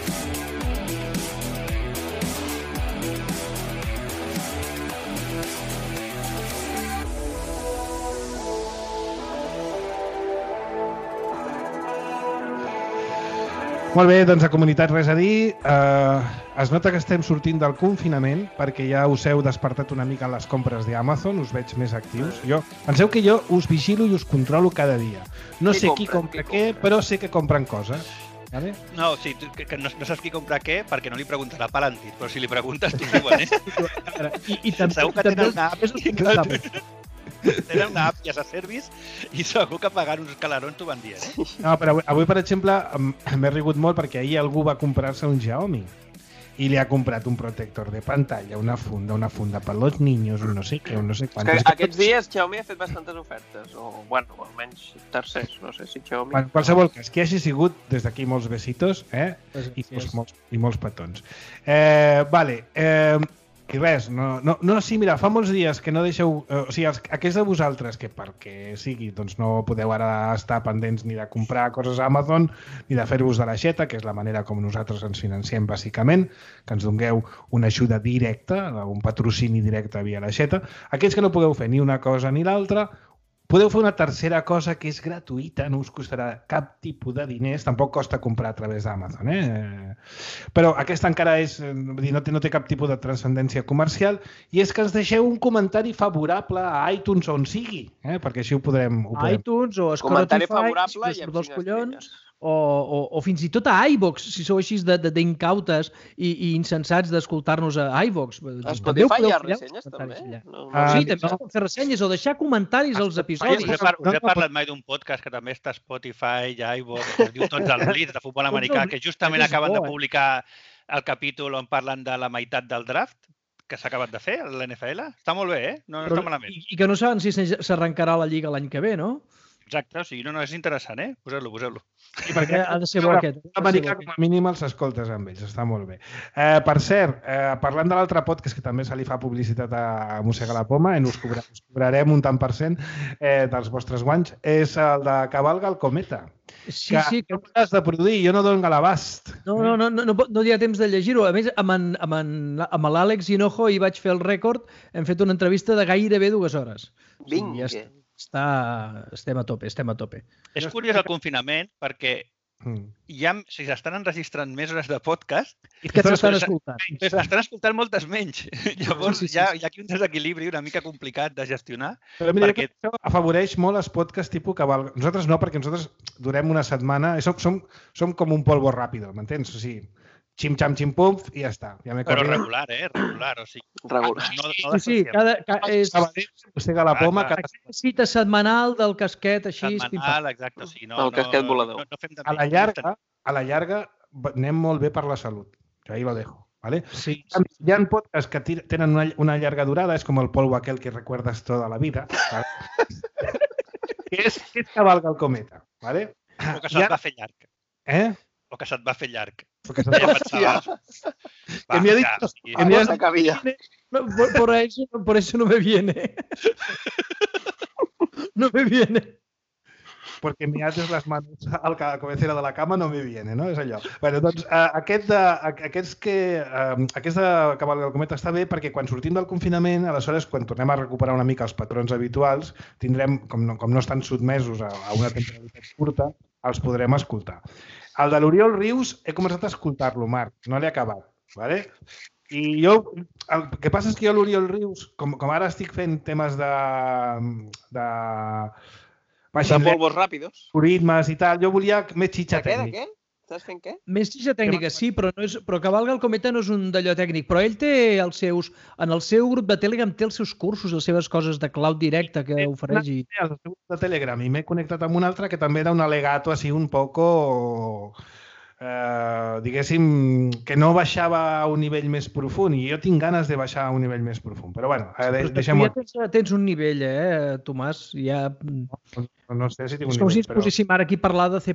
Molt bé, doncs a comunitat res a dir. Es nota que estem sortint del confinament perquè ja us heu despertat una mica en les compres d'Amazon, us veig més actius. Penseu que jo us vigilo i us controlo cada dia. No sé qui compra què, però sé que compren coses. ¿Vale? No, sí, que no saps qui compra què perquè no li preguntarà a Palantir, però si li preguntes t'ho diuen, I també segur que tenen una app. Tenen una app i as a service i segur que pagant uns calarons t'ho van dient. No, però avui, per exemple, m'he rigut molt perquè ahir algú va comprar-se un Xiaomi i li ha comprat un protector de pantalla, una funda per los niños, un no sé què, un no sé quantos. Aquests dies Xiaomi ha fet bastantes ofertes, o almenys tercers, no sé si Xiaomi... En qualsevol cas, que hagi sigut, des d'aquí molts besitos, i molts petons. Vale, i res, sí, mira, fa molts dies que no deixeu... O sigui, aquells de vosaltres que perquè sigui, doncs no podeu ara estar pendents ni de comprar coses a Amazon ni de fer-vos de l'aixeta, que és la manera com nosaltres ens financiem bàsicament, que ens dongueu una ajuda directa, un patrocini directe via l'aixeta. Aquells que no podeu fer ni una cosa ni l'altra, podeu fer una tercera cosa que és gratuïta, no us costarà cap tipus de diners, tampoc costa comprar a través d'Amazon, Però aquesta encara és, no té cap tipus de transcendència comercial, i és que ens deixeu un comentari favorable a iTunes on sigui, perquè així ho podrem... iTunes o Spotify, comentari favorable i amb 5 collons. O fins i tot a iVox, si sou així d'incautes i insensats d'escoltar-nos a iVox. A Spotify hi ha ressenyes, també? Sí, també es pot fer ressenyes o deixar comentaris als episodis. Us he parlat mai d'un podcast que també està a Spotify i a iVox, que es diu Tots als Blitz, de futbol americà, que justament acaben de publicar el capítol on parlen de la meitat del draft que s'ha acabat de fer, a l'NFL. Està molt bé, no està malament. I que no saben si s'arrencarà la Lliga l'any que ve, no? Exacte, o sigui, no, és interessant, Poseu-lo. I perquè ha de ser bo aquest. L'americà, com a mínim, els escoltes amb ells, està molt bé. Per cert, parlant de l'altre podcast, que també se li fa publicitat a Mossega la Poma, us cobrarem un tant per cent dels vostres guanys, és el de Cavalga el Cometa. Sí. Que no has de produir, jo no dono l'abast. No hi ha temps de llegir-ho. A més, amb l'Àlex Hinojo hi vaig fer el rècord, hem fet una entrevista de gairebé 2 hores. Vinga. Estem a tope. És curiós el confinament perquè s'estan enregistrant més hores de podcast i que s'estan escoltant. S'estan escoltant moltes menys. Llavors hi ha aquí un desequilibri una mica complicat de gestionar. Però mira, això afavoreix molt els podcasts tipus Cavalga. Nosaltres no, perquè nosaltres durem una setmana, som com un polvo ràpido, m'entens? O sigui, xim-xam, xim-pum, i ja està. Però regular, regular. O sigui, sí, és... Mossega la Poma. Cita setmanal del casquet, així... Setmanal, exacte. El casquet volador. A la llarga anem molt bé per la salut. Jo ahí lo dejo. ¿Vale? Sí. Hi ha podcasts que tenen una llarga durada, és com el polvo aquel que recuerdas toda la vida. Que és Cavalga el Cometa. ¿Vale? O que se't va fer llarg. O que se't va fer llarg. Que me ha dicho por eso no me viene. No me viene. Porque me haces las manos a la cabecera de la cama no me viene, no? És allò. Bueno, doncs, aquest de Cavalga el Cometa està bé perquè quan sortim del confinament, aleshores, quan tornem a recuperar una mica els patrons habituals, tindrem, com no estan sotmesos a una temporalitat curta, els podrem escoltar. El de l'Oriol Rius he començat a escoltar-lo, Marc, no l'he acabat. ¿Vale? I jo, el que passa és que jo l'Oriol Rius, com ara estic fent temes de polvos ràpidos. algoritmes i tal, jo volia més xitxa tècnica. De què? Estàs fent què? Més xitxa tècnica, sí, però que valga el cometa no és un d'allò tècnic, però ell té en el seu grup de Telegram té els seus cursos, les seves coses de cloud directe que ofereix. El seu grup de Telegram i m'he connectat amb un altre que també era un alegato així un poco... diguéssim, que no baixava a un nivell més profund i jo tinc ganes de baixar a un nivell més profund. Però bueno, deixem-ho. Ja tens un nivell, Tomàs? Ja... No sé si tinc un nivell. És com si ens poséssim ara aquí a parlar de C++.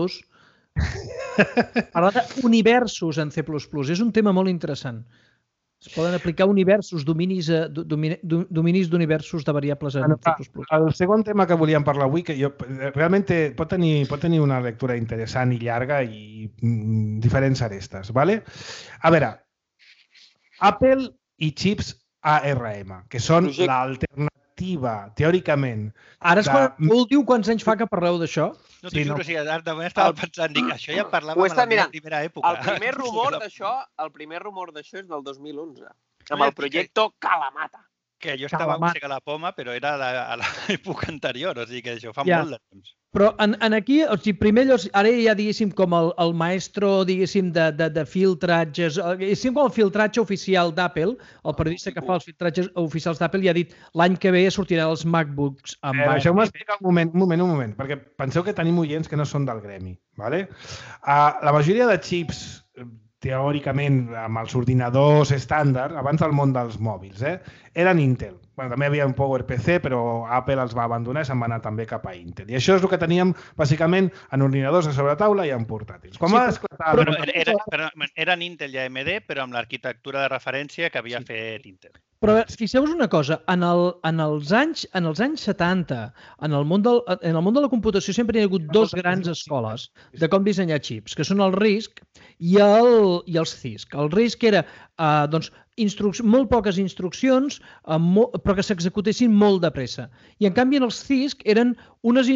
Parlar d'universos en C++. És un tema molt interessant. Es poden aplicar universos, dominis d'universos de variables en C++. El segon tema que volíem parlar avui, que realment pot tenir una lectura interessant i llarga i diferents arestes. Vale? A veure, Apple i xips ARM, que són l'alternativa, teòricament. Ara és quan Paul diu quants anys fa que parleu d'això? No t'ho juro, ara també estava pensant, dic, això ja parlàvem en la meva primera època. El primer rumor d'això és del 2011, amb el projecte Kalamata. Que jo estava a la poma, però era a l'època anterior, o sigui que això fa molt de temps. Però aquí, o sigui, primer ara ja diguéssim com el maestro, diguéssim, de filtratges, diguéssim com el filtratge oficial d'Apple, el periodista que fa els filtratges oficials d'Apple ja ha dit l'any que ve sortiran els MacBooks amb... Deixeu-me explicar un moment, perquè penseu que tenim oients que no són del gremi, ¿vale? La majoria de xips teòricament, amb els ordinadors estàndard, abans del món dels mòbils, eren Intel. Bueno, també hi havia un PowerPC, però Apple els va abandonar i se'n va anar també cap a Intel. I això és el que teníem, bàsicament, en ordinadors a sobre taula i en portàtils. Quan va esclatar... Eren Intel i AMD, però amb l'arquitectura de referència que havia fet Intel. Però fixeu-vos una cosa, en els anys 70, en el món de la computació sempre hi ha hagut dos grans escoles de com dissenyar xips, que són el RISC i els CISC. El RISC era molt poques instruccions, però que s'executessin molt de pressa. I en canvi en els CISC eren uns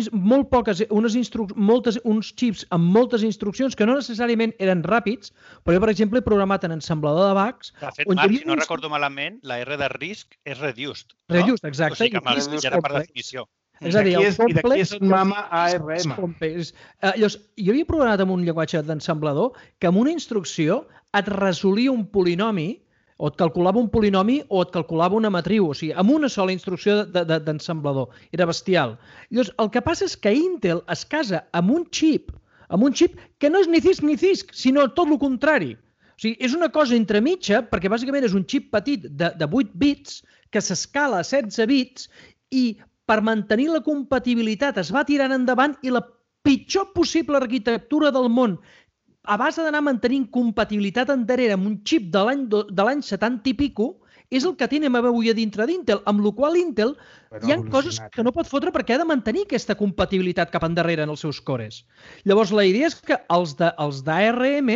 xips amb moltes instruccions que no necessàriament eren ràpids, però jo, per exemple, he programat en ensamblador de Macs... De fet, Marc, si no recordo malament, la R de RISC és reduced. Reduced, exacte. O sigui que ja era per definició. És a dir, i d'aquí és on mama ARM. Llavors, jo havia programat amb un llenguatge d'ensamblador que amb una instrucció et resolia un polinomi, o et calculava un polinomi o et calculava una matriu, o sigui, amb una sola instrucció d'ensamblador. Era bestial. Llavors, el que passa és que Intel es casa amb un xip que no és ni CISC ni CISC, sinó tot el contrari. O sigui, és una cosa entremitja, perquè bàsicament és un xip petit de 8 bits que s'escala a 16 bits i per mantenir la compatibilitat es va tirant endavant i la pitjor possible arquitectura del món a base d'anar mantenint compatibilitat endarrere amb un xip de l'any 70 i pico és el que tenim avui a dintre d'Intel, amb la qual Intel hi ha coses que no pot fotre perquè ha de mantenir aquesta compatibilitat cap endarrere en els seus cores. Llavors, la idea és que els d'ARM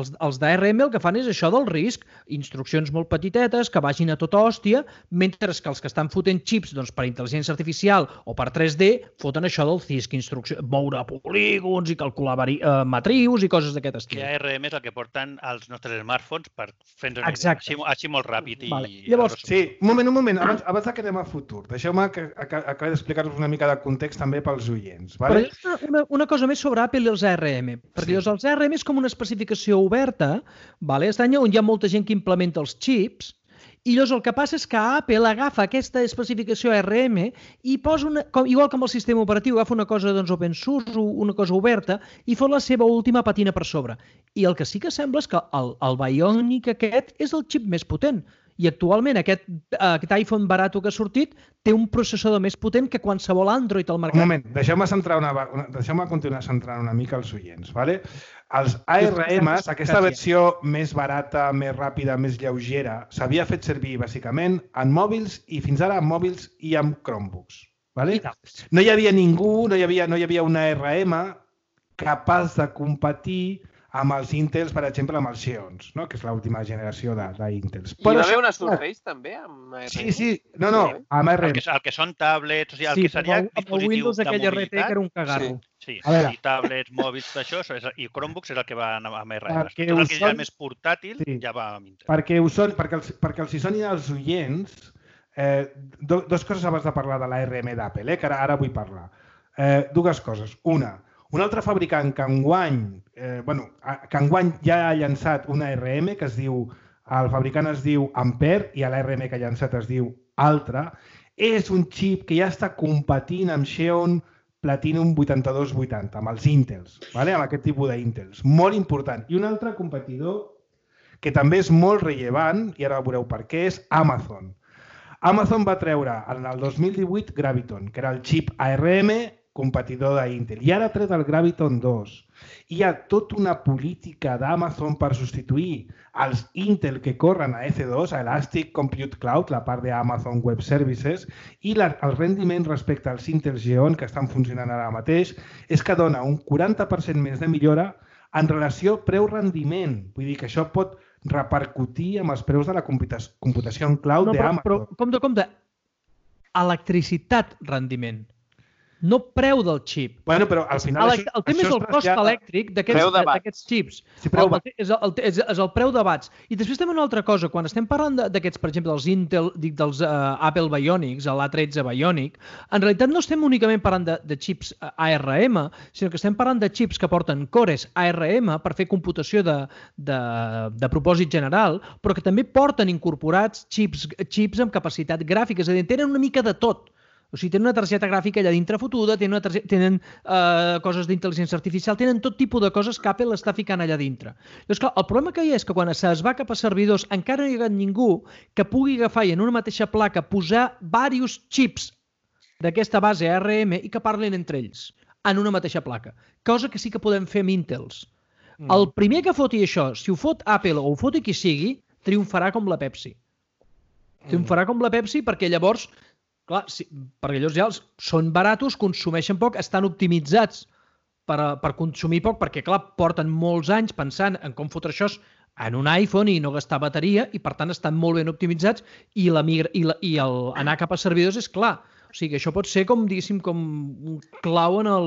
el que fan és això del RISC, instruccions molt petitetes que vagin a tota hòstia, mentre que els que estan fotent xips per intel·ligència artificial o per 3D foten això del CISC, moure polígons i calcular matrius i coses d'aquest estil. Que ARM és el que porten els nostres smartphones per fer-nos així molt ràpid. Llavors, sí, un moment, abans que anem a futur, deixeu-me que acabi d'explicar-vos una mica de context també pels oients. Però una cosa més sobre Apple i els ARM, perquè els ARM és com una especificació oberta, estanya on hi ha molta gent que implementa els xips, i llavors el que passa és que Apple agafa aquesta especificació ARM i posa, igual com el sistema operatiu, agafa una cosa open source, una cosa oberta, i fa la seva última patina per sobre. I el que sí que sembla és que el Bionic aquest és el xip més potent. I actualment aquest iPhone barato que ha sortit té un processador més potent que qualsevol Android al mercat. Un moment, deixeu-me continuar centrant una mica els oients. Els ARMs, aquesta versió més barata, més ràpida, més lleugera, s'havia fet servir bàsicament en mòbils i fins ara en mòbils i en Chromebooks. No hi havia ningú, no hi havia una ARM capaç de competir amb els Intels, per exemple, amb els Xeons, no? Que és l'última generació d'Intels. I va haver una Surface també amb ARM? Sí, no, amb ARM. El que són tablets, o sigui, el que seria dispositiu de mobilitat. Que era un cagarro. Sí, tablets, mòbils, això, i Chromebooks és el que va amb ARM. Tot el que ja és més portàtil ja va amb Intel. Perquè els hi soni als oients, dues coses abans de parlar de l'ARM d'Apple, que ara vull parlar. Dues coses. Un altre fabricant que enguany ja ha llançat una ARM que es diu, el fabricant es diu Ampere i l'ARM que ha llançat es diu Altra, és un xip que ja està competint amb Xeon Platinum 8280, amb els Intels, amb aquest tipus d'Intels. Molt important. I un altre competidor que també és molt rellevant, i ara veureu per què, és Amazon. Amazon va treure en el 2018 Graviton, que era el xip ARM competidor d'Intel. I ara ha tret el Graviton 2. Hi ha tota una política d'Amazon per substituir els Intel que corren a EC2, a Elastic Compute Cloud, la part d'Amazon Web Services, i el rendiment respecte als Intel Xeon que estan funcionant ara mateix és que dona un 40% més de millora en relació preu-rendiment. Vull dir que això pot repercutir amb els preus de la computació en cloud d'Amazon. Però, compte, electricitat rendiment. No preu del xip. Bueno, però al final... El tema és el cost elèctric d'aquests xips. És el preu de watts. I després també una altra cosa, quan estem parlant d'aquests, per exemple, dels Intel, dels Apple Bionics, l'A13 Bionic, en realitat no estem únicament parlant de xips ARM, sinó que estem parlant de xips que porten cores ARM per fer computació de propòsit general, però que també porten incorporats xips amb capacitat gràfica, és a dir, tenen una mica de tot. O sigui, tenen una targeta gràfica allà dintre fotuda, tenen coses d'intel·ligència artificial, tenen tot tipus de coses que Apple està ficant allà dintre. Llavors, clar, el problema que hi ha és que quan es va cap a servidors encara no hi ha ningú que pugui agafar i en una mateixa placa posar diversos xips d'aquesta base ARM i que parlin entre ells en una mateixa placa. Cosa que sí que podem fer amb Intels. El primer que foti això, si ho fot Apple o ho foti qui sigui, triomfarà com la Pepsi. Triomfarà com la Pepsi perquè llavors... Clar, perquè llavors ja són baratos, consumeixen poc, estan optimitzats per consumir poc, perquè clar, porten molts anys pensant en com fotre això en un iPhone i no gastar bateria, i per tant estan molt ben optimitzats, i anar cap a servidors és clar. O sigui, això pot ser com, diguéssim, com un clau en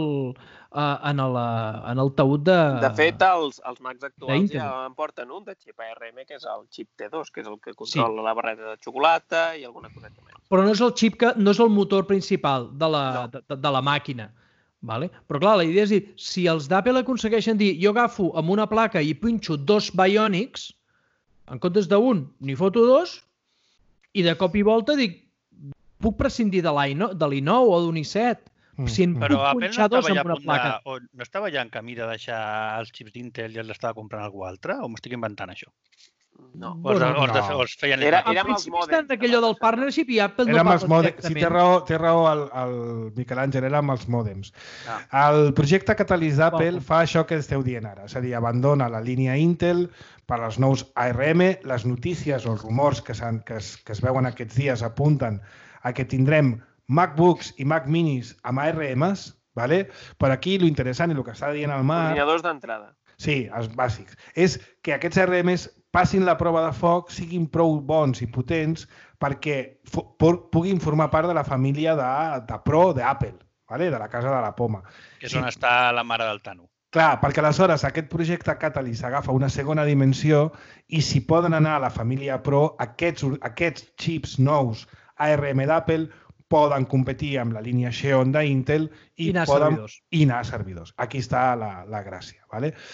el taüt de... De fet, els Macs actuals ja en porten un de xip ARM, que és el xip T2, que és el que controla la barreta de xocolata i alguna coseta més. Però no és el xip no és el motor principal de la màquina. Però clar, la idea és dir, si els d'Apple aconsegueixen dir jo agafo amb una placa i pinxo 2 Bionics, en comptes d'un, n'hi foto 2, i de cop i volta dic, puc prescindir de l'i9 o d'un i7. Si en però puc punxar 2 amb una placa. No estava ja en camí de deixar els xips d'Intel i els estava comprant algú altre? O m'estic inventant això? No. O els feien... Era en principi estan d'aquellò del partnership i Apple no parla directament. Sí, té raó el Miquel Àngel, era amb els mòdems. El projecte Catalyst d'Apple fa això que esteu dient ara, és a dir, abandona la línia Intel per als nous ARM, les notícies o els rumors que es veuen aquests dies apunten a que tindrem MacBooks i Mac Minis amb ARMs, però aquí l'interessant i el que està dient el Marc... Ordinadors d'entrada. Sí, els bàsics. És que aquests ARMs passin la prova de foc, siguin prou bons i potents perquè puguin formar part de la família de Pro d'Apple, de la casa de la poma. Que és on està la mare del Tano. Clar, perquè aleshores aquest projecte Catalyst agafa una segona dimensió i si poden anar a la família Pro, aquests xips nous ARM d'Apple poden competir amb la línia Xeon d'Intel i anar a servidors. Aquí està la gràcia.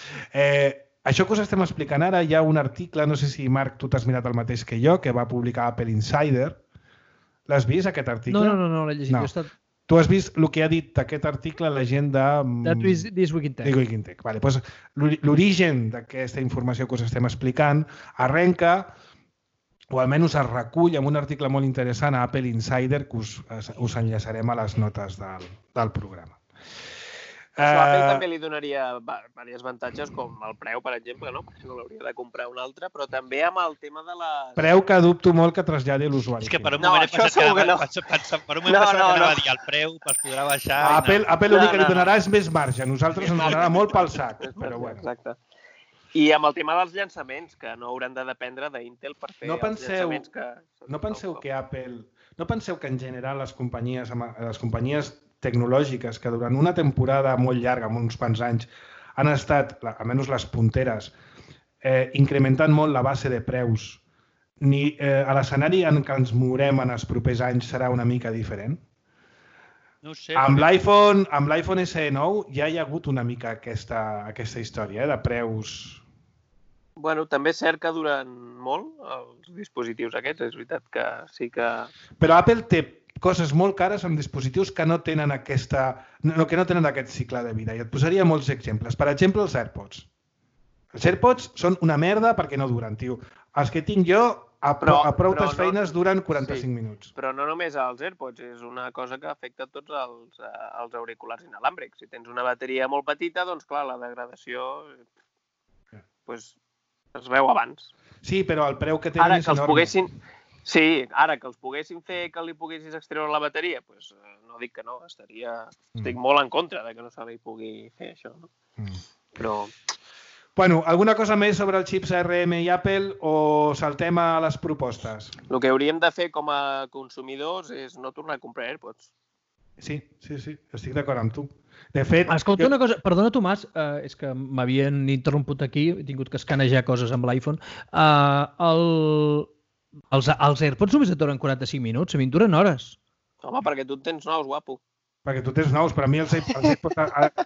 Això que us estem explicant ara, hi ha un article, no sé si, Marc, tu t'has mirat el mateix que jo, que va publicar Apple Insider. L'has vist, aquest article? No, l'he llegit. No. Tu has vist el que ha dit d'aquest article la gent de... This Week in Tech. L'origen d'aquesta informació que us estem explicant arrenca, o almenys es recull en un article molt interessant a Apple Insider que us enllaçarem a les notes del programa. Apple també li donaria diversos avantatges, com el preu, per exemple, no? Perquè no l'hauria de comprar un altre, però també amb el tema de les... Preu que dubto molt que traslladi l'usuari. És que per un moment he pensat que anava a dir el preu, es podrà baixar... Apple l'únic que li donarà és més marge, a nosaltres ens donarà molt pel sac, però bueno. Exacte. I amb el tema dels llançaments, que no hauran de dependre d'Intel per fer els llançaments que... No penseu que Apple... No penseu que en general les companyies tecnològiques que durant una temporada molt llarga, amb uns quants anys, han estat, almenys les punteres, incrementant molt la base de preus, a l'escenari en què ens mourem en els propers anys serà una mica diferent? No ho sé. Amb l'iPhone SE 9 ja hi ha hagut una mica aquesta història de preus... Bueno, també és cert que duren molt els dispositius aquests, és veritat que sí que... Però Apple té coses molt cares amb dispositius que no tenen aquest cicle de vida. I et posaria molts exemples. Per exemple, els AirPods. Els AirPods són una merda perquè no duren, tio. Els que tinc jo, a prou feines duren 45 minuts. Però no només els AirPods, és una cosa que afecta tots els auriculars inalàmbrics. Si tens una bateria molt petita, doncs clar, la degradació es veu abans. Sí, però el preu que tenen és enorme. Ara que els poguessin fer que li poguessis extreure la bateria, doncs no dic que no, estic molt en contra de que no se li pugui fer això. No? Però... Bueno, alguna cosa més sobre els xips ARM i Apple o saltem a les propostes? El que hauríem de fer com a consumidors és no tornar a comprar AirPods. Sí, estic d'acord amb tu. De fet... Escolta una cosa, perdona Tomàs, és que m'havien interromput aquí, he tingut que escanejar coses amb l'iPhone. Els AirPods només et duren 45 minuts, a mi em duren hores. Home, perquè tu tens nous, guapo. Perquè tu tens nous, però a mi els AirPods...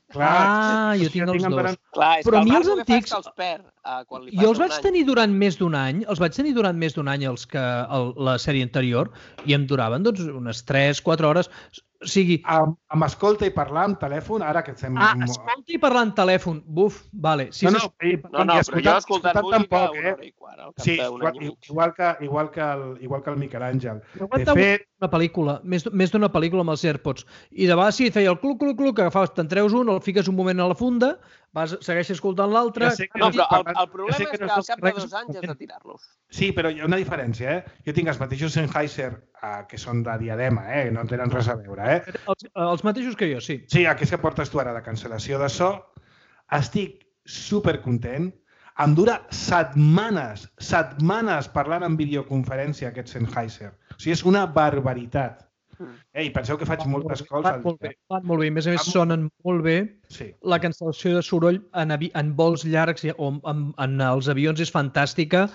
Jo tinc els dos. Clar, és però que a mi el els Marc antics... els perd quan li Jo els passa vaig tenir durant més d'un any, els que la sèrie anterior, i em duraven doncs unes 3-4 hores. O sigui... Amb escolta i parlar amb telèfon, ara que estem... escolta i parlar amb telèfon, buf, vale. Si no, però jo he escoltat música una hora i quart, al cap d'un any i mig. Igual que el Miquel Àngel. De fet... una pel·lícula, més d'una pel·lícula amb els AirPods. I de vegades sí, feia el cluc, que agafaves, te'n treus un, el fiques un moment a la funda, segueixes escoltant l'altre... No, però el problema és que al cap de 2 anys has de tirar-los. Sí, però hi ha una diferència, Jo tinc els mateixos Sennheiser, que són de diadema, no tenen res a veure, Els mateixos que jo, sí. Sí, aquests que portes tu ara de cancel·lació de so. Estic supercontent. Em dura setmanes parlant en videoconferència aquest Sennheiser. O sigui, és una barbaritat. I penseu que faig moltes calls al dia. Fan molt bé. A més a més, sonen molt bé. Sí. La cancel·lació de soroll en vols llargs o en els avions és fantàstica.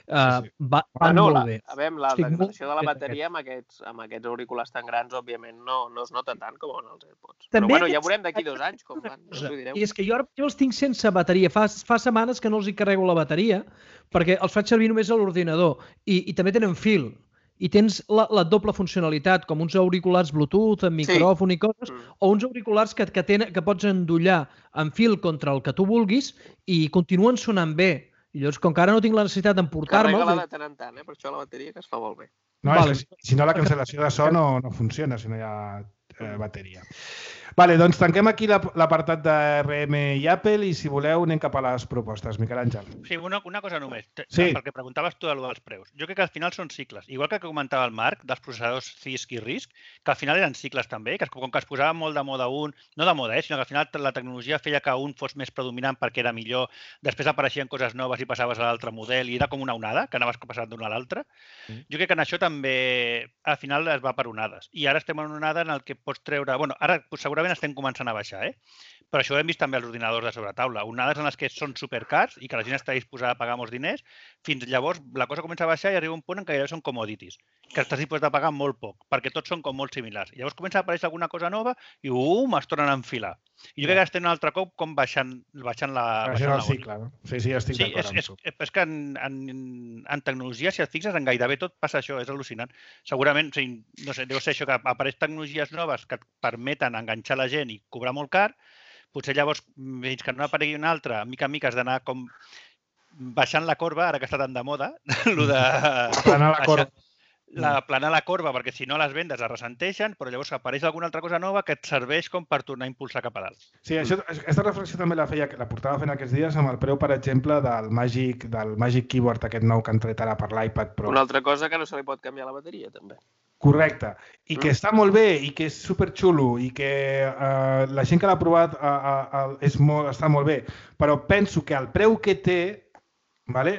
Van molt bé. A veure, la degradació de la bateria amb aquests auriculars tan grans, òbviament, no es nota tant com en els AirPods. Però bueno, ja veurem d'aquí 2 anys com van. I és que jo els tinc sense bateria. Fa setmanes que no els hi carrego la bateria perquè els faig servir només a l'ordinador. I també tenen fil. I tens la doble funcionalitat, com uns auriculars Bluetooth, amb micròfon i coses, o uns auriculars que pots endollar amb fil contra el que tu vulguis i continuen sonant bé. I llavors, com que ara no tinc la necessitat d'emportar-me'ls... Carrega-la de tant en tant, per això la bateria que es fa molt bé. No, si no la cancel·lació de so no funciona, si no hi ha bateria. Vale, doncs tanquem aquí l'apartat de RM i Apple i si voleu anem cap a les propostes. Miquel Àngel. Sí, una cosa només, perquè preguntaves tu dels preus. Jo crec que al final són cicles. Igual que comentava el Marc, dels processadors CISC i RISC, que al final eren cicles també, que com que es posava molt de moda un, no de moda, sinó que al final la tecnologia feia que un fos més predominant perquè era millor, després apareixien coses noves i passaves a l'altre model i era com una onada, que anaves passant d'una a l'altra. Jo crec que en això també al final es va per onades. I ara estem en una onada en el que pots treure... Bueno, ara segurament estem començant a baixar, però això ho hem vist també als ordinadors de sobretaula. Onades en les que són supercars i que la gent està disposada a pagar molts diners, fins llavors la cosa comença a baixar i arriba un punt en què gairebé són commodities, que estàs disposat a pagar molt poc, perquè tots són com molt similars. Llavors comença a aparèixer alguna cosa nova i es tornen a enfilar. I jo crec que estem un altre cop com baixant el cicle, no? Sí, estic d'acord amb tu. És que en tecnologia, si et fixes, en gairebé tot passa això, és al·lucinant. Segurament, no sé, deu ser això que apareix tecnologies noves que et permeten enganxar la gent i cobrar molt car, potser llavors, fins que no aparegui una altra, mica en mica has d'anar com baixant la corba, ara que està tan de moda, planar la corba, perquè si no les vendes es ressenteixen, però llavors apareix alguna altra cosa nova que et serveix com per tornar a impulsar cap a dalt. Sí, aquesta reflexió també la portava fent aquests dies amb el preu, per exemple, del Magic Keyboard, aquest nou que han tret ara per l'iPad Pro. Una altra cosa que no se li pot canviar la bateria, també. Correcte. I que està molt bé i que és superxulo i que la gent que l'ha provat està molt bé, però penso que el preu que té, vale?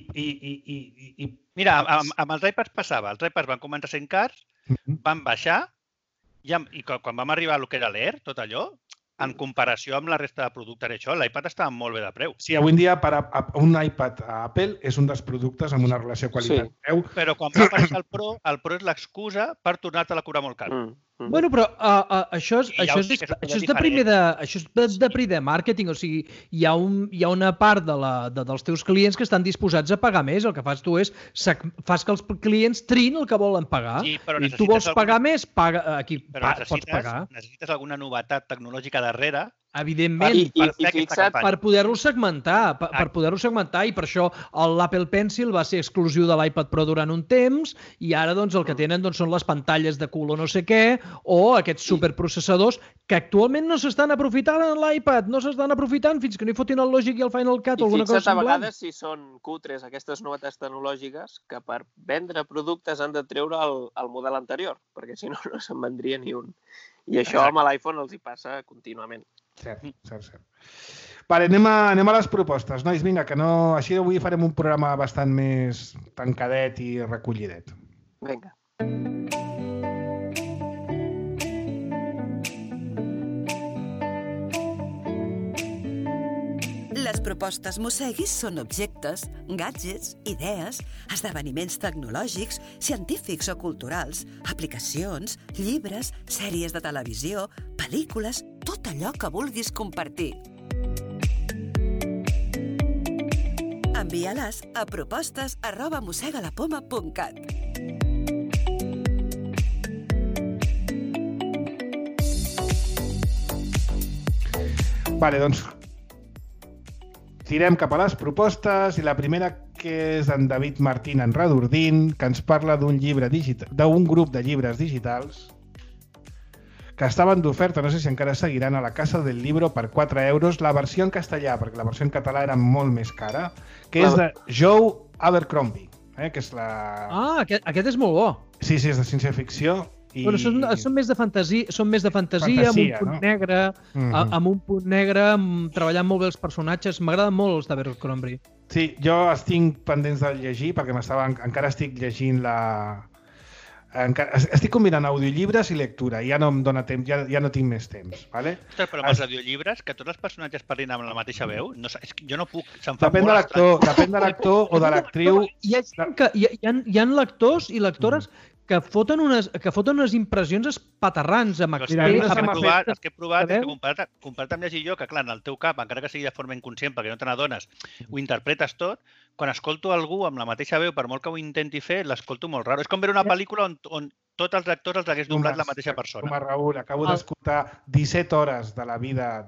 Mira, amb els iPads passava. Els iPads van començar sent cars, van baixar i quan vam arribar a lo que era l'Air, tot allò, en comparació amb la resta de productes, això, l'iPad estava molt bé de preu. Sí, avui en dia un iPad a Apple és un dels productes amb una relació qualitat-preu. Però quan va aparèixer el Pro és l'excusa per tornar-te-la a cobrar molt car. Bueno, però això és de primer màrqueting, o sigui, hi ha una part dels teus clients que estan disposats a pagar més. El que fas tu és fas que els clients triïn el que volen pagar. I tu vols pagar més, pots pagar. Necessites alguna novetat tecnològica darrere, evidentment, per poder-lo segmentar, i per això l'Apple Pencil va ser exclusiu de l'iPad Pro durant un temps i ara el que tenen són les pantalles de color no sé què o aquests superprocessadors que actualment no s'estan aprofitant en l'iPad, no s'estan aprofitant fins que no hi fotin el Logic i el Final Cut o alguna cosa semblant. I fixa't a vegades si són cutres aquestes novetats tecnològiques que per vendre productes han de treure el model anterior, perquè si no, no se'n vendria ni un. I això amb l'iPhone els hi passa contínuament. Cert. Vale, anem a les propostes, nois. Vinga, que no... Així avui farem un programa bastant més tancadet i recollidet. Vinga. Les propostes Mosseguis són objectes, gadgets, idees, esdeveniments tecnològics, científics o culturals, aplicacions, llibres, sèries de televisió, pel·lícules, tot allò que vulguis compartir. Envia-les a propostes@mossegalapoma.cat. Vale, doncs tirem cap a les propostes i la primera que és d'en David Martín en Redordín, que ens parla d'un grup de llibres digitals que estaven d'oferta, no sé si encara seguiran, a la Casa del Libro per 4 euros, la versió en castellà, perquè la versió en català era molt més cara, que és de Joe Abercrombie, que és la... Ah, aquest és molt bo. Sí, és de ciència-ficció. Bueno, són més de fantasia, amb un punt negre, amb un punt negre, treballant molt bé els personatges. M'agraden molt els d'Abercrombie. Sí, jo estic pendents de llegir, perquè encara estic llegint estic combinant audiollibres i lectura, i ja no em dóna temps, ja no tinc més temps, vale? Ostres, però amb els audiollibres, que tots els personatges parlin amb la mateixa veu, jo no puc... Depèn de l'actor o de l'actriu. Hi ha lectors i lectores que foten unes impressions espaterrants amb els que he provat, comparat amb llegir jo, que clar, en el teu cap, encara que sigui de forma inconscient, perquè no te n'adones, ho interpretes tot, quan escolto algú amb la mateixa veu, per molt que ho intenti fer, l'escolto molt raro. És com veure una pel·lícula on tots els actors els hagués doblat la mateixa persona. Tomàs Raúl, acabo d'escoltar 17 hores de la vida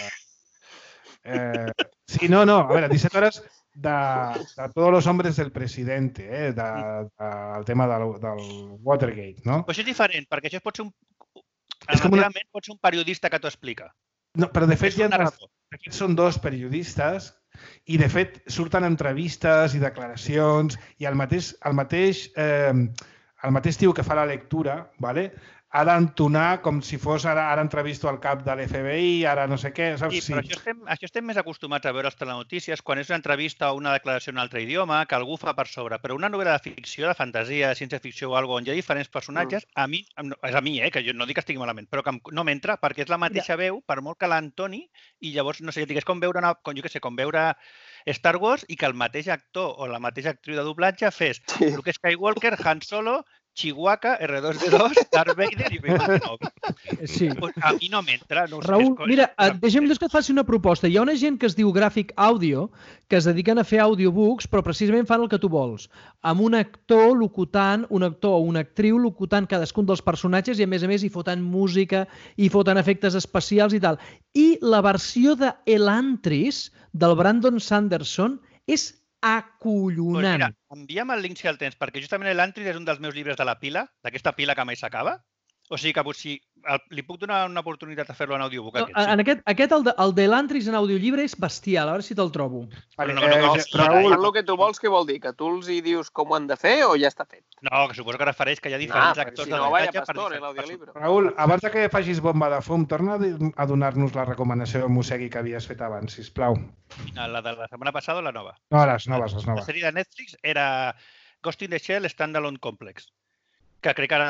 Sí, no, a veure, 17 hores de tots els hombres del presidente, del tema del Watergate, no? Però això és diferent, perquè això pot ser pot ser un periodista que t'ho explica. No, però de fet aquests són dos periodistes i de fet surten entrevistes i declaracions i el mateix tio que fa la lectura, vale? Ha d'entonar com si fos ara entrevisto al cap de l'FBI, ara no sé què, saps? Sí, però això estem més acostumats a veure les telenotícies quan és una entrevista o una declaració en un altre idioma que algú fa per sobre, però una novel·la de ficció, de fantasia, de ciència-ficció o alguna cosa on hi ha diferents personatges, a mi, que jo no dic que estigui malament, però que no m'entra perquè és la mateixa veu, per molt que l'entoni, i llavors, no sé, és com veure Star Wars i que el mateix actor o la mateixa actriu de doblatge fes Luke Skywalker, Han Solo, Chewbacca, R2-D2, Darth Vader i Obi-Wan Kenobi. Sí. A mi no m'entra. Raül, mira, deixa'm que et faci una proposta. Hi ha una gent que es diu Graphic Audio que es dediquen a fer audiobooks, però precisament fan el que tu vols. Amb un actor locutant, un actor o una actriu locutant cadascun dels personatges i a més hi foten música, i foten efectes especials i tal. I la versió de Elantris, del Brandon Sanderson, és acollonant. Mira, envia'm el link si el tens, perquè justament l'Elantris és un dels meus llibres de la pila, d'aquesta pila que mai s'acaba. O sigui que li puc donar una oportunitat a fer-lo en audiobook? El de l'Antris en audiollibre és bestial, a veure si te'l trobo. El que tu vols, què vol dir? Que tu els hi dius com ho han de fer o ja està fet? No, que suposo que refereix que hi ha diferents actors de doblatge. Raül, abans que facis bomba de fum, torna a donar-nos la recomanació de Mosegui que havies fet abans, sisplau. La de la setmana passada o la nova? No, les noves. La sèrie de Netflix era Ghost in the Shell Standalone Complex, que crec que ara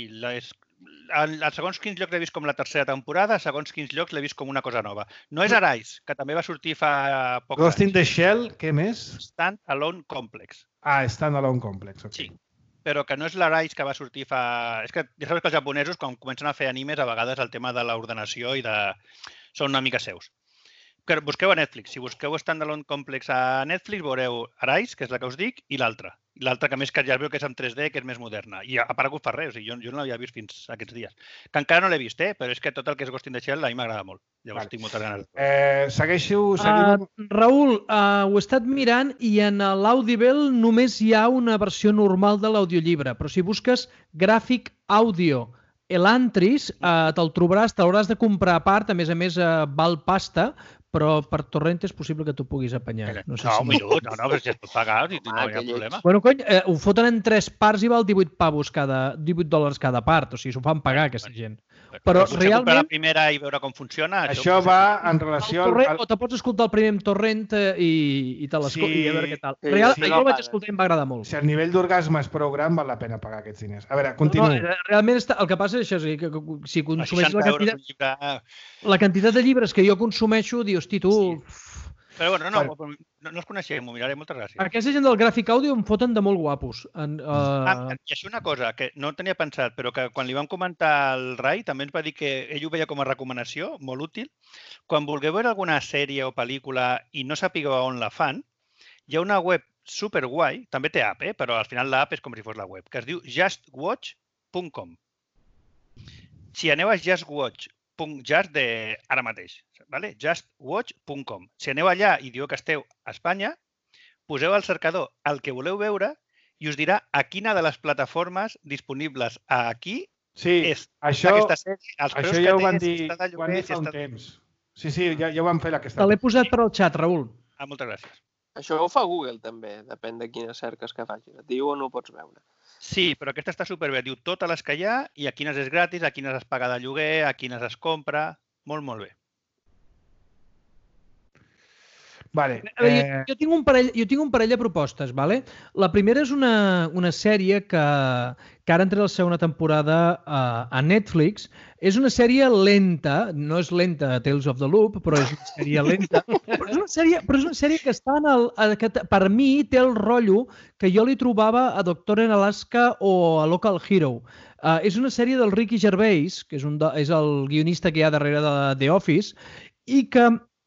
a segons quins llocs l'he vist com la tercera temporada, a segons quins llocs l'he vist com una cosa nova. No és Arise, que també va sortir fa poc anys. Ghost in the Shell, què més? Standalone Complex. Standalone Complex, ok. Sí, però que no és l'Arise que va sortir fa... És que ja sabeu que els japonesos, quan comencen a fer animes, a vegades el tema de l'ordenació i de... són una mica seus. Busqueu a Netflix. Si busqueu Standalone Complex a Netflix, veureu Arise, que és la que us dic, i l'altra. I l'altra, que més que ja es veu que és en 3D, que és més moderna. I ha aparegut fa res, o sigui, jo no l'havia vist fins aquests dies. Que encara no l'he vist, però és que tot el que és Ghost in the Shell a mi m'agrada molt. Llavors tinc moltes ganes. Seguim. Raül, ho he estat mirant i en l'Audible només hi ha una versió normal de l'audiollibre, però si busques gràfic àudio l'Antris, te'l trobaràs, te l'hauràs de comprar a part, a més val pasta, però per torrent és possible que tu puguis apanyar. No, un minut, però si es pot pagar, no hi ha problema. Bueno, cony, ho foten en 3 parts i val $18 cada part, o sigui, s'ho fan pagar aquesta gent. Però realment... la primera i veure com funciona... Això va en relació... O te pots escoltar el primer amb torrent i te l'escoltes i a veure què tal. Realment, jo el vaig escoltar i em va agradar molt. Si el nivell d'orgasme és prou gran, val la pena pagar aquests diners. A veure, continuï. Realment, el que passa és això, si consumeixes la quantitat de llibres que jo consumeixo, dius, hosti, tu... Però bueno, no els coneixem, ho miraré, moltes gràcies. Aquesta gent del gràfic àudio em foten de molt guapos. I això una cosa que no tenia pensat, però que quan li vam comentar al Rai també ens va dir que ell ho veia com a recomanació, molt útil. Quan vulgueu veure alguna sèrie o pel·lícula i no sapigueu on la fan, hi ha una web superguai, també té app, però al final l'app és com si fos la web, que es diu justwatch.com. Si aneu a justwatch.just ara mateix, justwatch.com. Si aneu allà i diu que esteu a Espanya, poseu al cercador el que voleu veure i us dirà a quina de les plataformes disponibles aquí és aquesta sèrie, els preus que té, si està de lloguer, si està... Sí, ja ho vam fer aquesta. Te l'he posat per al xat, Raül. Moltes gràcies. Això ho fa Google també, depèn de quines cerques que facis. Et diu on ho pots veure. Sí, però aquesta està superbé. Diu totes les que hi ha i a quines és gratis, a quines es paga de lloguer, a quines es compra. Molt, molt bé. Vale. Jo tinc un parell de propostes. Vale? La primera és una sèrie que ara entra la segona temporada a Netflix. És una sèrie lenta, no és lenta Tales of the Loop, però és una sèrie lenta. Però és una sèrie que està que per mi té el rotllo que jo li trobava a Doctor en Alaska o a Local Hero. És una sèrie del Ricky Gervais, que és el guionista que hi ha darrere de The Office, i que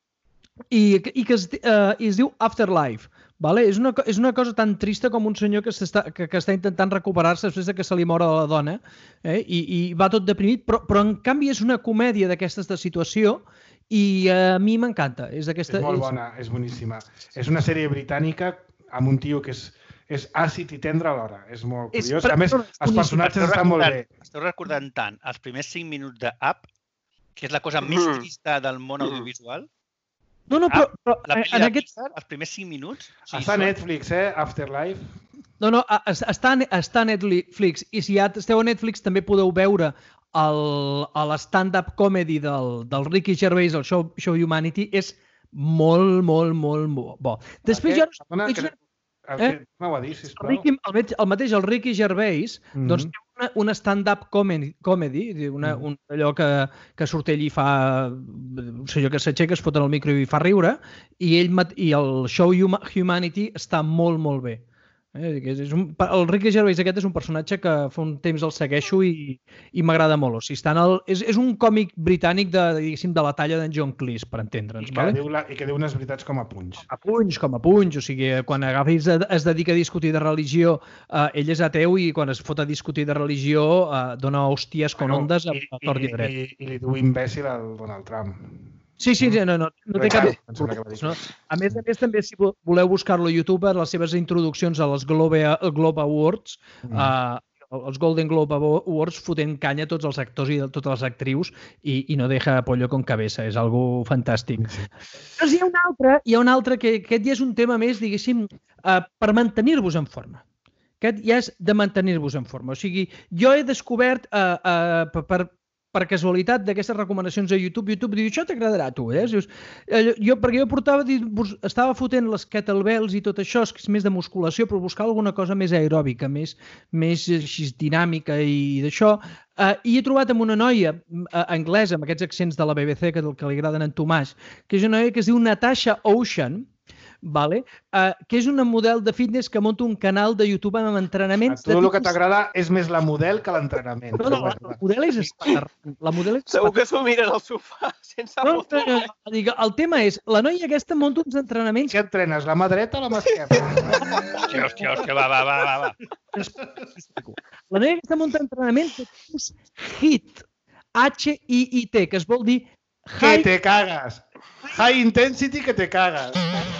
es diu Afterlife. Vale? És una cosa tan trista com un senyor que està intentant recuperar-se després que se li mor la dona i va tot deprimit, però en canvi és una comèdia d'aquestes de situació i a mi m'encanta. És molt bona, és boníssima. És una sèrie britànica amb un tio que és àcid i tendre alhora. És molt curiós. A més, els personatges estan molt bé. Esteu recordant tant els primers 5 minuts d'Up, que és la cosa més trista del món audiovisual? No, però la pel·li de Pixar, els primers 5 minuts... Està a Netflix, Afterlife. No, està a Netflix. I si ja esteu a Netflix també podeu veure l'stand-up comedy del Ricky Gervais, el Show Humanity, és molt, molt, molt bo. Després jo... M'ho ha dit, sisplau. El mateix, el Ricky Gervais, doncs té una stand-up comedy, allò que surt ell i fa... Un senyor que s'aixeca, es fot en el micro i fa riure, i el Show Humanity està molt, molt bé. El Ricky Gervais aquest és un personatge que fa un temps el segueixo i m'agrada molt. O sigui, és un còmic britànic de la talla d'en John Cleese, per entendre'ns. I que diu unes veritats com a punys. Com a punys. O sigui, quan es dedica a discutir de religió, ell és ateu i quan es fot a discutir de religió dona hòsties con ondes a tort i dret. I li diu imbècil al Donald Trump. Sí, no té cap... A més, també, si voleu buscar-lo a YouTube, les seves introduccions a les Globe Awards, els Golden Globe Awards fotent canya a tots els actors i a totes les actrius i no deja pollo con cabeza, és algo fantàstic. Però hi ha un altre que aquest ja és un tema més, diguéssim, per mantenir-vos en forma. Aquest ja és de mantenir-vos en forma. O sigui, jo he descobert per casualitat d'aquestes recomanacions a YouTube diu, això t'agradarà a tu, eh? Perquè jo estava fotent les kettlebells i tot això, que és més de musculació, però buscar alguna cosa més aeròbica, més així dinàmica i d'això, i he trobat amb una noia anglesa, amb aquests accents de la BBC que li agraden a en Tomàs, que és una noia que es diu Natasha Ocean, que és una model de fitness que munta un canal de YouTube amb entrenaments... A tu el que t'agrada és més la model que l'entrenament. No, la model és espectacular. Segur que s'ho mira al sofà sense foto. El tema és, la noia aquesta munta uns entrenaments... Què entrenes, la mà dreta o la mà esquerra? Hòstia, va. La noia aquesta munta entrenaments de tipus HIIT, H-I-I-T, que es vol dir... Que te cagas. High intensity que te cagas.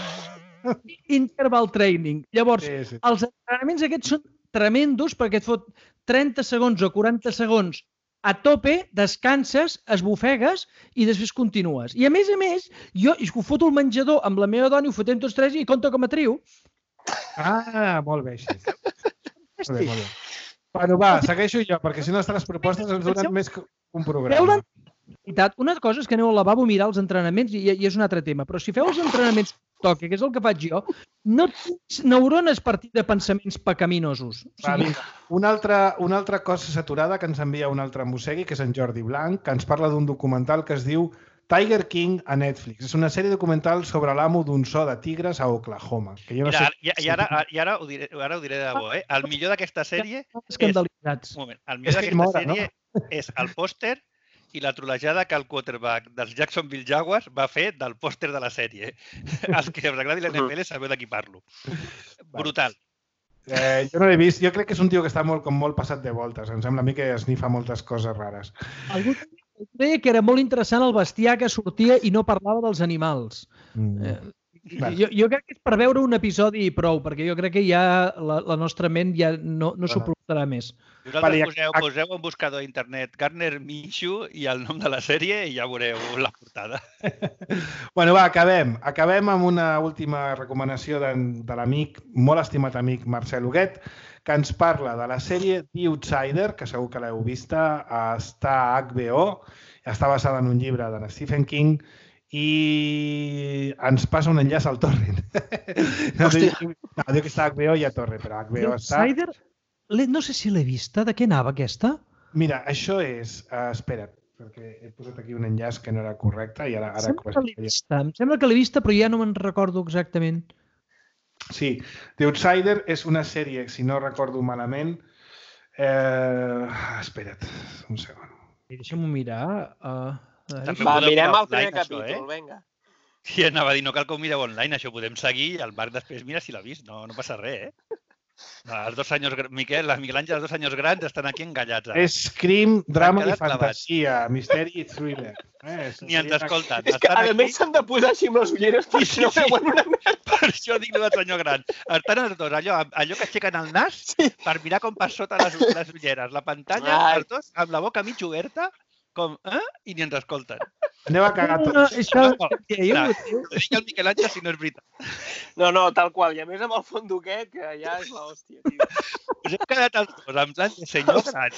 Interval training. Llavors, els entrenaments aquests són tremendos perquè et fot 30 segons o 40 segons a tope, descanses, esbufegues i després continues. I a més, jo ho foto al menjador amb la meva dona i ho fotem tots tres i compta com a trio. Molt bé, així. Molt bé. Bueno, va, segueixo jo, perquè si no les propostes ens duren més que un programa. Una cosa és que aneu al lavabo a mirar els entrenaments i és un altre tema, però si feu els entrenaments toque, que és el que faig jo, no tens neurones partir de pensaments pecaminosos. Una altra cosa saturada que ens envia un altre mossegui, que és en Jordi Blanc, que ens parla d'un documental que es diu Tiger King a Netflix. És una sèrie documental sobre l'amo d'un zoo de tigres a Oklahoma. Que jo no sé... I ara ho diré de debò, eh? El millor d'aquesta sèrie escandalitzats. El millor d'aquesta sèrie és el pòster i la trolejada que el quarterback dels Jacksonville Jaguars va fer del pòster de la sèrie. Els que us agradi l'NFL sabeu de qui parlo. Brutal. Jo no l'he vist. Jo crec que és un tio que està molt passat de voltes. Em sembla a mi que esnifa moltes coses rares. Algú deia que era molt interessant el bestiar que sortia i no parlava dels animals. Jo crec que és per veure un episodi i prou, perquè jo crec que ja la nostra ment ja no suportarà més. Vosaltres poseu un buscador a internet Gardner Minshew i el nom de la sèrie i ja veureu la portada. Bueno, va, acabem amb una última recomanació de l'amic, molt estimat amic Marcel Huguet, que ens parla de la sèrie The Outsider, que segur que l'heu vista, està a HBO, està basada en un llibre de Stephen King i ens passa un enllaç al torrent. Diu que està a HBO i a torrent, però a HBO està... The Outsider, no sé si l'he vista. De què anava aquesta? Mira, això és... Espera't, perquè he posat aquí un enllaç que no era correcte i ara... Em sembla que l'he vista, però ja no me'n recordo exactament. Sí, The Outsider és una sèrie, si no recordo malament... Espera't, un segon. Deixa'm-ho mirar... mirem el primer capítol, vinga. Sí, anava a dir, no cal que ho mireu online, això ho podem seguir i el Marc després mira si l'ha vist, no passa res, eh? Els 2 senyors, Miquel Àngel, els 2 senyors grans estan aquí engallats. És crim, drama i fantasia, misteri i thriller. Ni ens escolten. És que a més s'han de posar així amb les ulleres per si no veuen una merda. Per això dic del senyor gran. Estan els dos, allò que aixequen el nas per mirar com per sota les ulleres. La pantalla, els dos amb la boca mig oberta, com, i ni ens escolten. Aneu a cagar tots. Ho dic el Miquel Àngel si no és veritat. No, tal qual. I a més amb el fondo aquest, que ja és l'hòstia, tio. Us hem quedat els dos amb plan de senyors grans.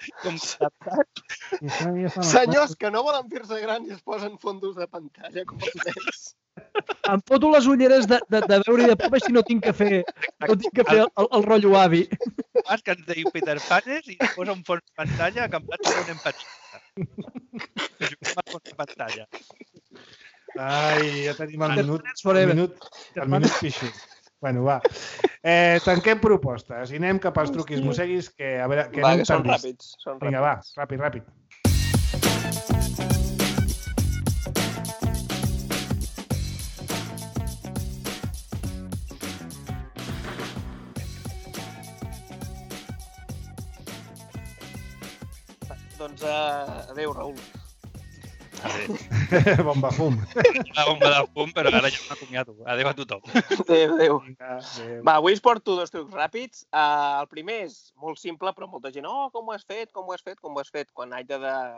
Senyors que no volen fer-se grans i es posen fondos de pantalla com els nens. Em foto les ulleres de veure i de pop així no tinc que fer el rotllo avi. Pas que ens diu Peter Panes i posa un fons de pantalla que en plat té un empatxista. Que juguem al fons de pantalla. Ai, ja tenim el minut pixut. Bueno, va. Tanquem propostes i anem cap als truquis mosseguis que a veure... Va, que són ràpids. Vinga, va, ràpid. Doncs adéu, Raül. Bomba fum. Una bomba de fum, però ara ja m'acomiato. Adéu a tothom. Adéu. Adéu. Va, avui us porto 2 trucs ràpids. El primer és molt simple, però molta gent, com ho has fet, com ho has fet, com ho has fet? Quan haig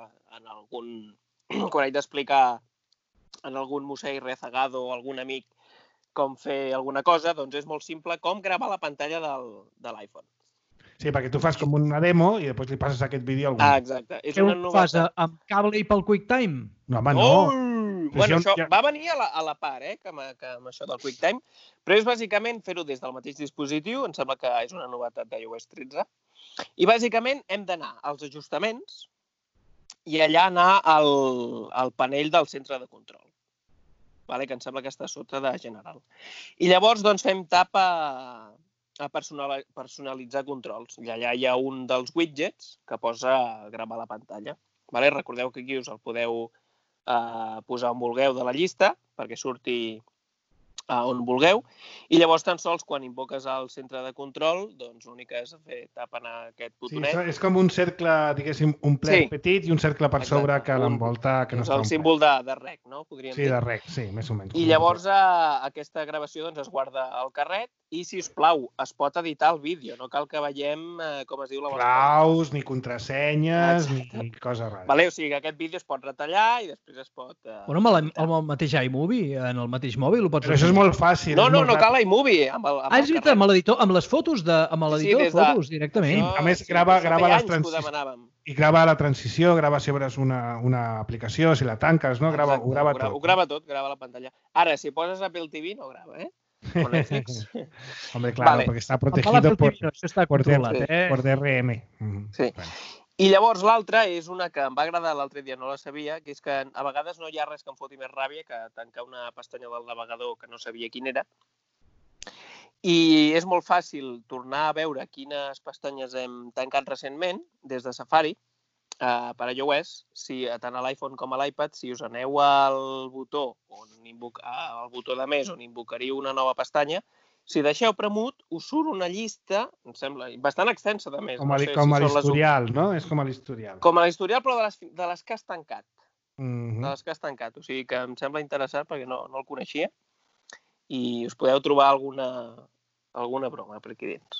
d'explicar en algun museu rezagado o algun amic com fer alguna cosa, doncs és molt simple com gravar la pantalla de l'iPhone. Sí, perquè tu fas com una demo i després li passes aquest vídeo a algú. Exacte. És Què una ho fas novetat. amb cable i pel QuickTime? No, home, no. Bueno, això va venir a la part, que amb això del QuickTime, però és bàsicament fer-ho des del mateix dispositiu, em sembla que és una novetat d'iOS 13, i bàsicament hem d'anar als ajustaments i allà anar al panell del centre de control, que em sembla que està sota de general. I llavors doncs, fem tap a personalitzar controls. I allà hi ha un dels widgets que posa gravar la pantalla. Recordeu que aquí us el podeu posar on vulgueu de la llista perquè surti on vulgueu. I llavors, tan sols, quan invoques el centre de control, doncs l'únic que és fer tap en aquest botonet. Sí, és com un cercle, diguéssim, un ple petit i un cercle per sobre que l'envolta... És el símbol de rec, no? Podríem dir. Sí, de rec, sí, més o menys. I llavors aquesta gravació es guarda al carret i, si us plau, es pot editar el vídeo. No cal que veiem com es diu la vostra. Claus, ni contrasenyes, ni coses rares. O sigui, que aquest vídeo es pot retallar i després es pot... Bueno, amb el mateix iMovie, en el mateix mòbil, ho pots... Però això és molt fàcil. No cal iMovie. És veritat, amb l'editor, amb les fotos, amb l'editor de fotos, directament. A més, grava les transicions. I grava la transició, grava si obres una aplicació, si la tanques, no? Ho grava tot. Ho grava tot, grava la pantalla. Ara, si poses Apple TV, no grava, O Netflix. Hombre, claro, porque está protegido por DRM. Sí. I llavors l'altra és una que em va agradar l'altre dia, no la sabia, que és que a vegades no hi ha res que em foti més ràbia que tancar una pestanya del navegador que no sabia quina era. I és molt fàcil tornar a veure quines pestanyes hem tancat recentment des de Safari per iOS, tant a l'iPhone com a l'iPad, si us aneu al botó de més on invocaríeu una nova pestanya, si deixeu premut, us surt una llista, em sembla, bastant extensa, de més. Com a l'historial, no? És com a l'historial. Com a l'historial, però de les que has tancat. De les que has tancat. O sigui que em sembla interessant perquè no el coneixia i us podeu trobar alguna broma per aquí dins.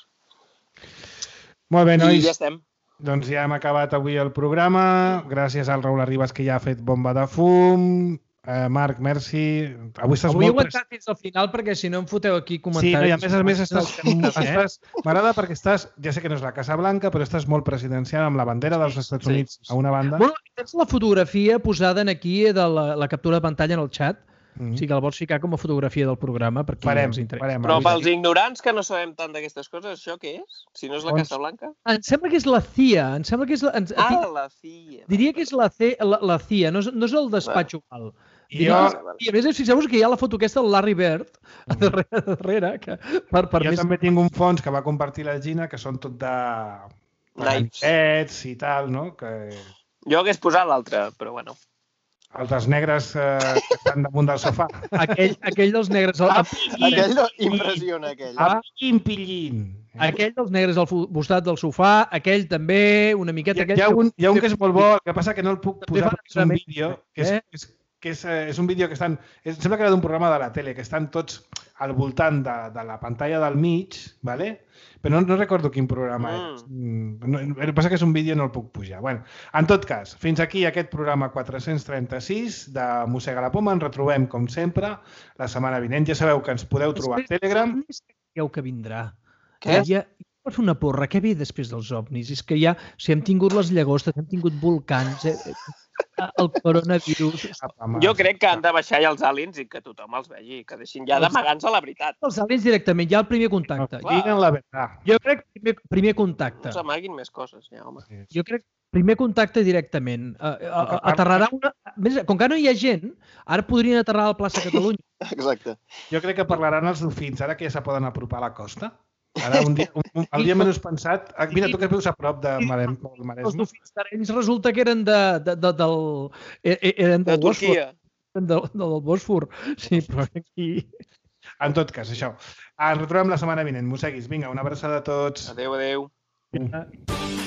Molt bé, nois. I ja estem. Doncs ja hem acabat avui el programa. Gràcies al Raül Arribas, que ja ha fet bomba de fum. Marc, merci. Avui ho he aguantat fins al final perquè si no em foteu aquí comentaris. Sí, i a més estàs... M'agrada perquè estàs, ja sé que no és la Casa Blanca, però estàs molt presidencial amb la bandera dels Estats Units a una banda. Bueno, tens la fotografia posada aquí de la captura de pantalla en el xat. O sigui que el vols ficar com a fotografia del programa per qui els interessa. Però pels ignorants que no sabem tant d'aquestes coses, això què és? Si no és la Casa Blanca? Em sembla que és la CIA. Em sembla que és la CIA. Diria que és la CIA, no és el despatx oval. I a més, fixeu-vos que hi ha la foto aquesta del Larry Bird a darrere. Jo també tinc un fons que va compartir la Gina, que són tot de ganivets i tal, no? Jo hagués posat l'altre, però bueno. Els negres que estan damunt del sofà. Aquell dels negres... Aquell impressiona, aquell. Pillin. Aquell dels negres al costat del sofà, aquell també, una miqueta... Hi ha un que és molt bo, el que passa que no el puc posar perquè és un vídeo, que és un vídeo que estan... Sembla que era d'un programa de la tele, que estan tots al voltant de la pantalla del mig, ¿vale? Però no recordo quin programa és. El que passa que és un vídeo i no el puc pujar. Bueno, en tot cas, fins aquí aquest programa 436 de Mossega la Poma. Ens retrobem, com sempre, la setmana vinent. Ja sabeu que ens podeu trobar a Telegram. Sabeu que vindrà. Què? Per fer una porra, què ve després dels ovnis? És que ja, hem tingut les llagostes, hem tingut volcans, el coronavirus... Jo crec que han de baixar ja els aliens i que tothom els vegi, que deixin ja d'amagar-nos a la veritat. Els aliens directament, ja el primer contacte. Diguin la veritat. Jo crec que primer contacte. No s'amaguin més coses, ja, home. Jo crec que primer contacte directament. Aterrarà una... Com que no hi ha gent, ara podrien aterrar a la plaça Catalunya. Exacte. Jo crec que parlaran els dofins, ara que ja se poden apropar a la costa. Ara, el dia menys pensat... Mira, tu que vius a prop del Maresme. Els dofins tarenys resulta que eren de Turquia. Del Bòsfor. Sí, però aquí... En tot cas, això. Ens retrobem la setmana vinent. Mosseguis, vinga, una abraçada a tots. Adéu, adéu. Ja.